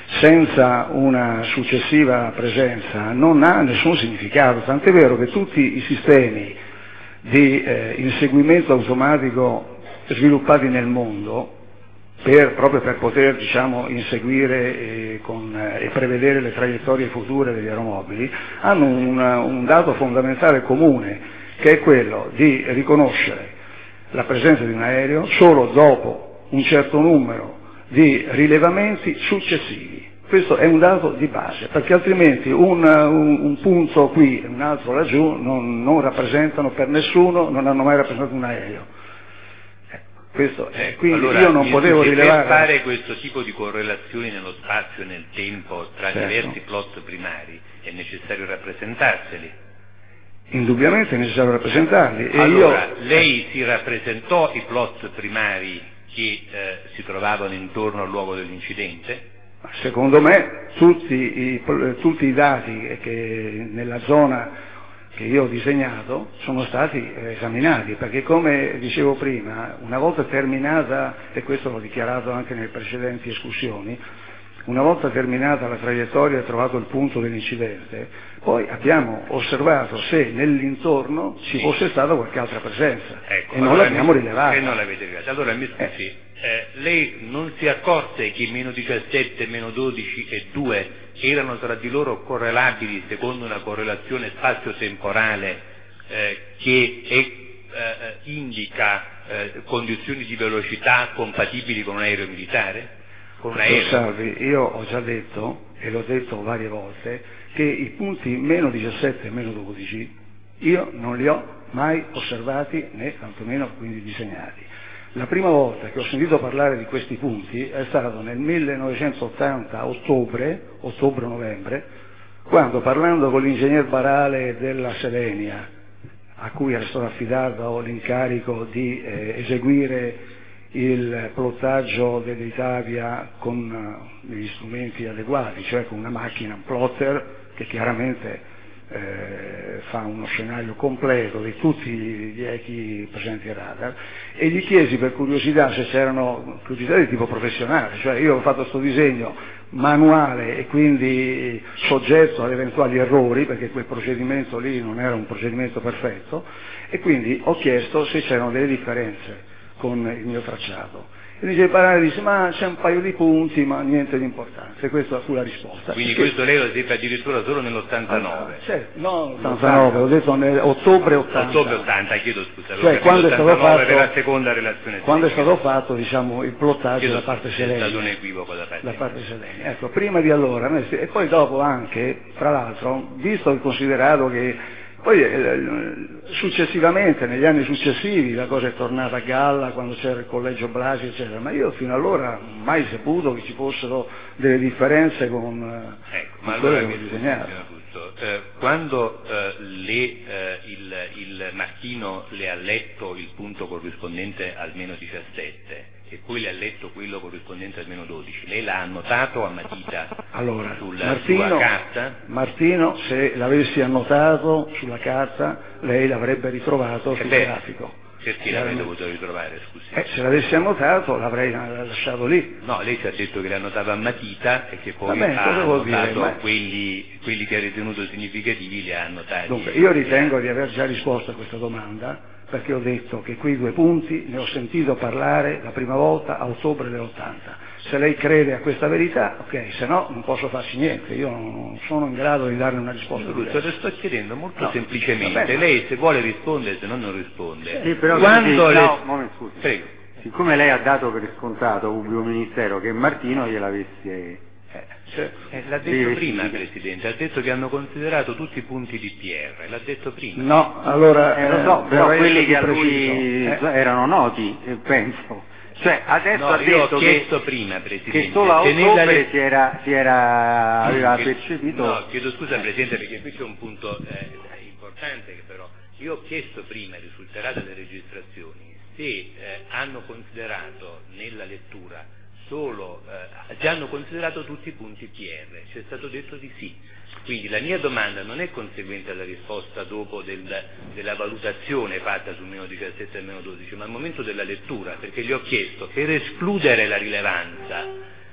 senza una successiva presenza non ha nessun significato, tant'è vero che tutti i sistemi di eh, inseguimento automatico sviluppati nel mondo per, proprio per poter diciamo, inseguire e, con, eh, e prevedere le traiettorie future degli aeromobili hanno una, un dato fondamentale comune, che è quello di riconoscere la presenza di un aereo solo dopo un certo numero di rilevamenti successivi. Questo è un dato di base, perché altrimenti un, un, un punto qui e un altro laggiù non, non rappresentano per nessuno, non hanno mai rappresentato un aereo. Ecco, questo è, quindi allora, io non potevo per rilevare... Per fare questo tipo di correlazioni nello spazio e nel tempo tra certo. diversi plot primari è necessario rappresentarseli. Indubbiamente è necessario rappresentarli. E allora, io... lei si rappresentò i plot primari che eh, si trovavano intorno al luogo dell'incidente? Secondo me tutti i, tutti i dati che nella zona che io ho disegnato sono stati esaminati, perché come dicevo prima, una volta terminata, e questo l'ho dichiarato anche nelle precedenti escursioni, una volta terminata la traiettoria e trovato il punto dell'incidente, poi abbiamo osservato se nell'intorno ci fosse stata qualche altra presenza ecco, e non allora l'abbiamo mi, rilevata. E non l'avete rilevata. Allora mi scusi, eh. Eh, lei non si accorse che meno diciassette, meno dodici e due erano tra di loro correlabili secondo una correlazione spazio-temporale eh, che è, eh, indica eh, condizioni di velocità compatibili con un aereo militare? Con un aereo? Salvi, io ho già detto, e l'ho detto varie volte, che i punti meno diciassette e meno dodici io non li ho mai osservati né tantomeno quindi disegnati. La prima volta che ho sentito parlare di questi punti è stato nel millenovecentottanta, ottobre, ottobre-novembre, quando parlando con l'ingegner Barale della Selenia, a cui era stato affidato l'incarico di eh, eseguire il plottaggio dell'Italia con uh, degli strumenti adeguati, cioè con una macchina, un plotter, che chiaramente Eh, fa uno scenario completo di tutti gli echi presenti al radar, e gli chiesi per curiosità se c'erano curiosità di tipo professionale, cioè io ho fatto questo disegno manuale e quindi soggetto ad eventuali errori, perché quel procedimento lì non era un procedimento perfetto, e quindi ho chiesto se c'erano delle differenze con il mio tracciato. E dice, Barale dice, ma c'è un paio di punti, ma niente di importante. Questa fu la risposta. Quindi perché... questo lei lo seppe addirittura solo nell'ottantanove? Ah, certo, no, ottantanove, ho detto nell'ottobre ottanta. Ottobre ottanta, chiedo scusa. Cioè, quando è stato fatto, per la seconda relazione quando è tecnica. stato fatto, diciamo, il plottaggio da parte Selenia. È stato un equivoco da parte da parte Selenia. Ecco, prima di allora, e poi dopo anche, tra l'altro, visto e considerato che Poi eh, successivamente, negli anni successivi, la cosa è tornata a galla quando c'era il collegio Blasi, eccetera, ma io fino allora mai saputo che ci fossero delle differenze con, ecco, con ma quello allora che ho mi disegnato. scusi, eh, quando eh, le, eh, il, il Martino le ha letto il punto corrispondente al meno diciassette e poi le ha letto quello corrispondente al meno dodici, lei l'ha annotato a matita Allora, sulla Martino, sua carta? Martino, se l'avessi annotato sulla carta, lei l'avrebbe ritrovato Eh sul beh, grafico. Perché l'avrei dovuto ritrovare, scusi? Eh, se l'avessi annotato l'avrei lasciato lì. No, lei ci ha detto che le annotava a matita e che poi Vabbè, ha cosa vuol dire? annotato Ma- quelli, quelli che ha ritenuto significativi, li ha annotati. Dunque, io ritengo di aver già risposto a questa domanda, perché ho detto che quei due punti ne ho sentito parlare la prima volta a ottobre dell'ottanta. Se lei crede a questa verità, ok, se no non posso farci niente, io non sono in grado di darle una risposta Giusto, diversa. le sto chiedendo molto No, semplicemente, vabbè, ma- lei se vuole risponde, se no non risponde. Sì, però Quando sì, le... no, moment, scusi. Prego. Siccome lei ha dato per scontato pubblico ministero che Martino gliel'avesse Eh, l'ha detto Sì, prima, sì. Presidente, ha detto che hanno considerato tutti i punti di P R, l'ha detto prima. No, allora eh, lo so, eh, però vorrei quelli che essere a più lui preciso. Eh, erano noti, eh, penso. Cioè, adesso No, ha io ho detto che, chiesto prima, Presidente, che solo a se nella ottobre le- si era, si era aveva Che- percepito. No, chiedo scusa Presidente perché qui c'è un punto eh, importante che però io ho chiesto prima, risulterà dalle registrazioni, se eh, hanno considerato nella lettura solo, eh, se hanno considerato tutti i punti P R, ci è stato detto di sì. Quindi la mia domanda non è conseguente alla risposta dopo del, della valutazione fatta sul meno diciassette e meno dodici, ma al momento della lettura, perché gli ho chiesto, per escludere la rilevanza,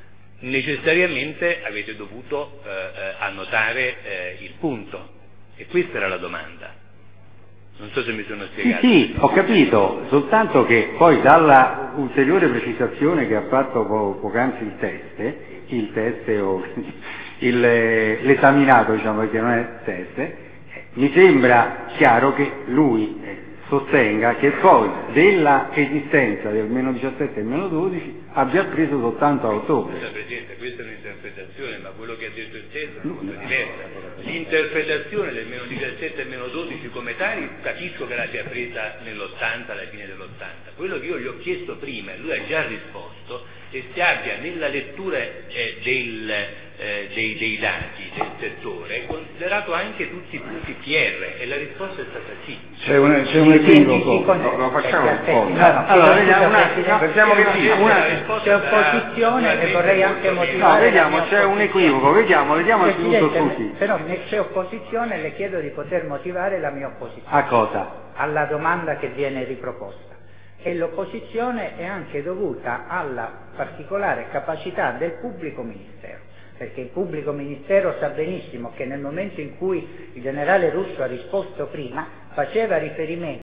necessariamente avete dovuto eh, eh, annotare eh, il punto, e questa era la domanda. Non so se mi sono Sì, spiegato. sì, ho capito, soltanto che poi dalla ulteriore precisazione che ha fatto po- poc'anzi il teste, il teste o il, eh, l'esaminato, diciamo, perché non è teste, eh, mi sembra chiaro che lui eh, sostenga che poi della esistenza del meno diciassette e meno dodici abbia preso soltanto a ottobre. Scusa Presidente, questa è un'interpretazione, ma quello che ha detto il testo è una cosa diversa. L'interpretazione del meno diciassette e meno dodici come tali capisco che l'abbia presa nell'ottanta, alla fine dell'ottanta. Quello che io gli ho chiesto prima, e lui ha già risposto, è se abbia nella lettura eh, del, eh, dei, dei dati del settore considerato anche tutti i punti P R, e la risposta è stata sì. C'è un, c'è un equivoco. Lo, lo facciamo un po'. Allora, vediamo un attimo, Pensiamo che sia una- C'è opposizione e vorrei anche motivare. No, vediamo, la mia c'è un opposizione. equivoco, vediamo, vediamo anzitutto Presidente, tutti. però se c'è opposizione le chiedo di poter motivare la mia opposizione A cosa? alla domanda che viene riproposta. E l'opposizione è anche dovuta alla particolare capacità del pubblico ministero, perché il pubblico ministero sa benissimo che nel momento in cui il generale Russo ha risposto prima faceva riferimento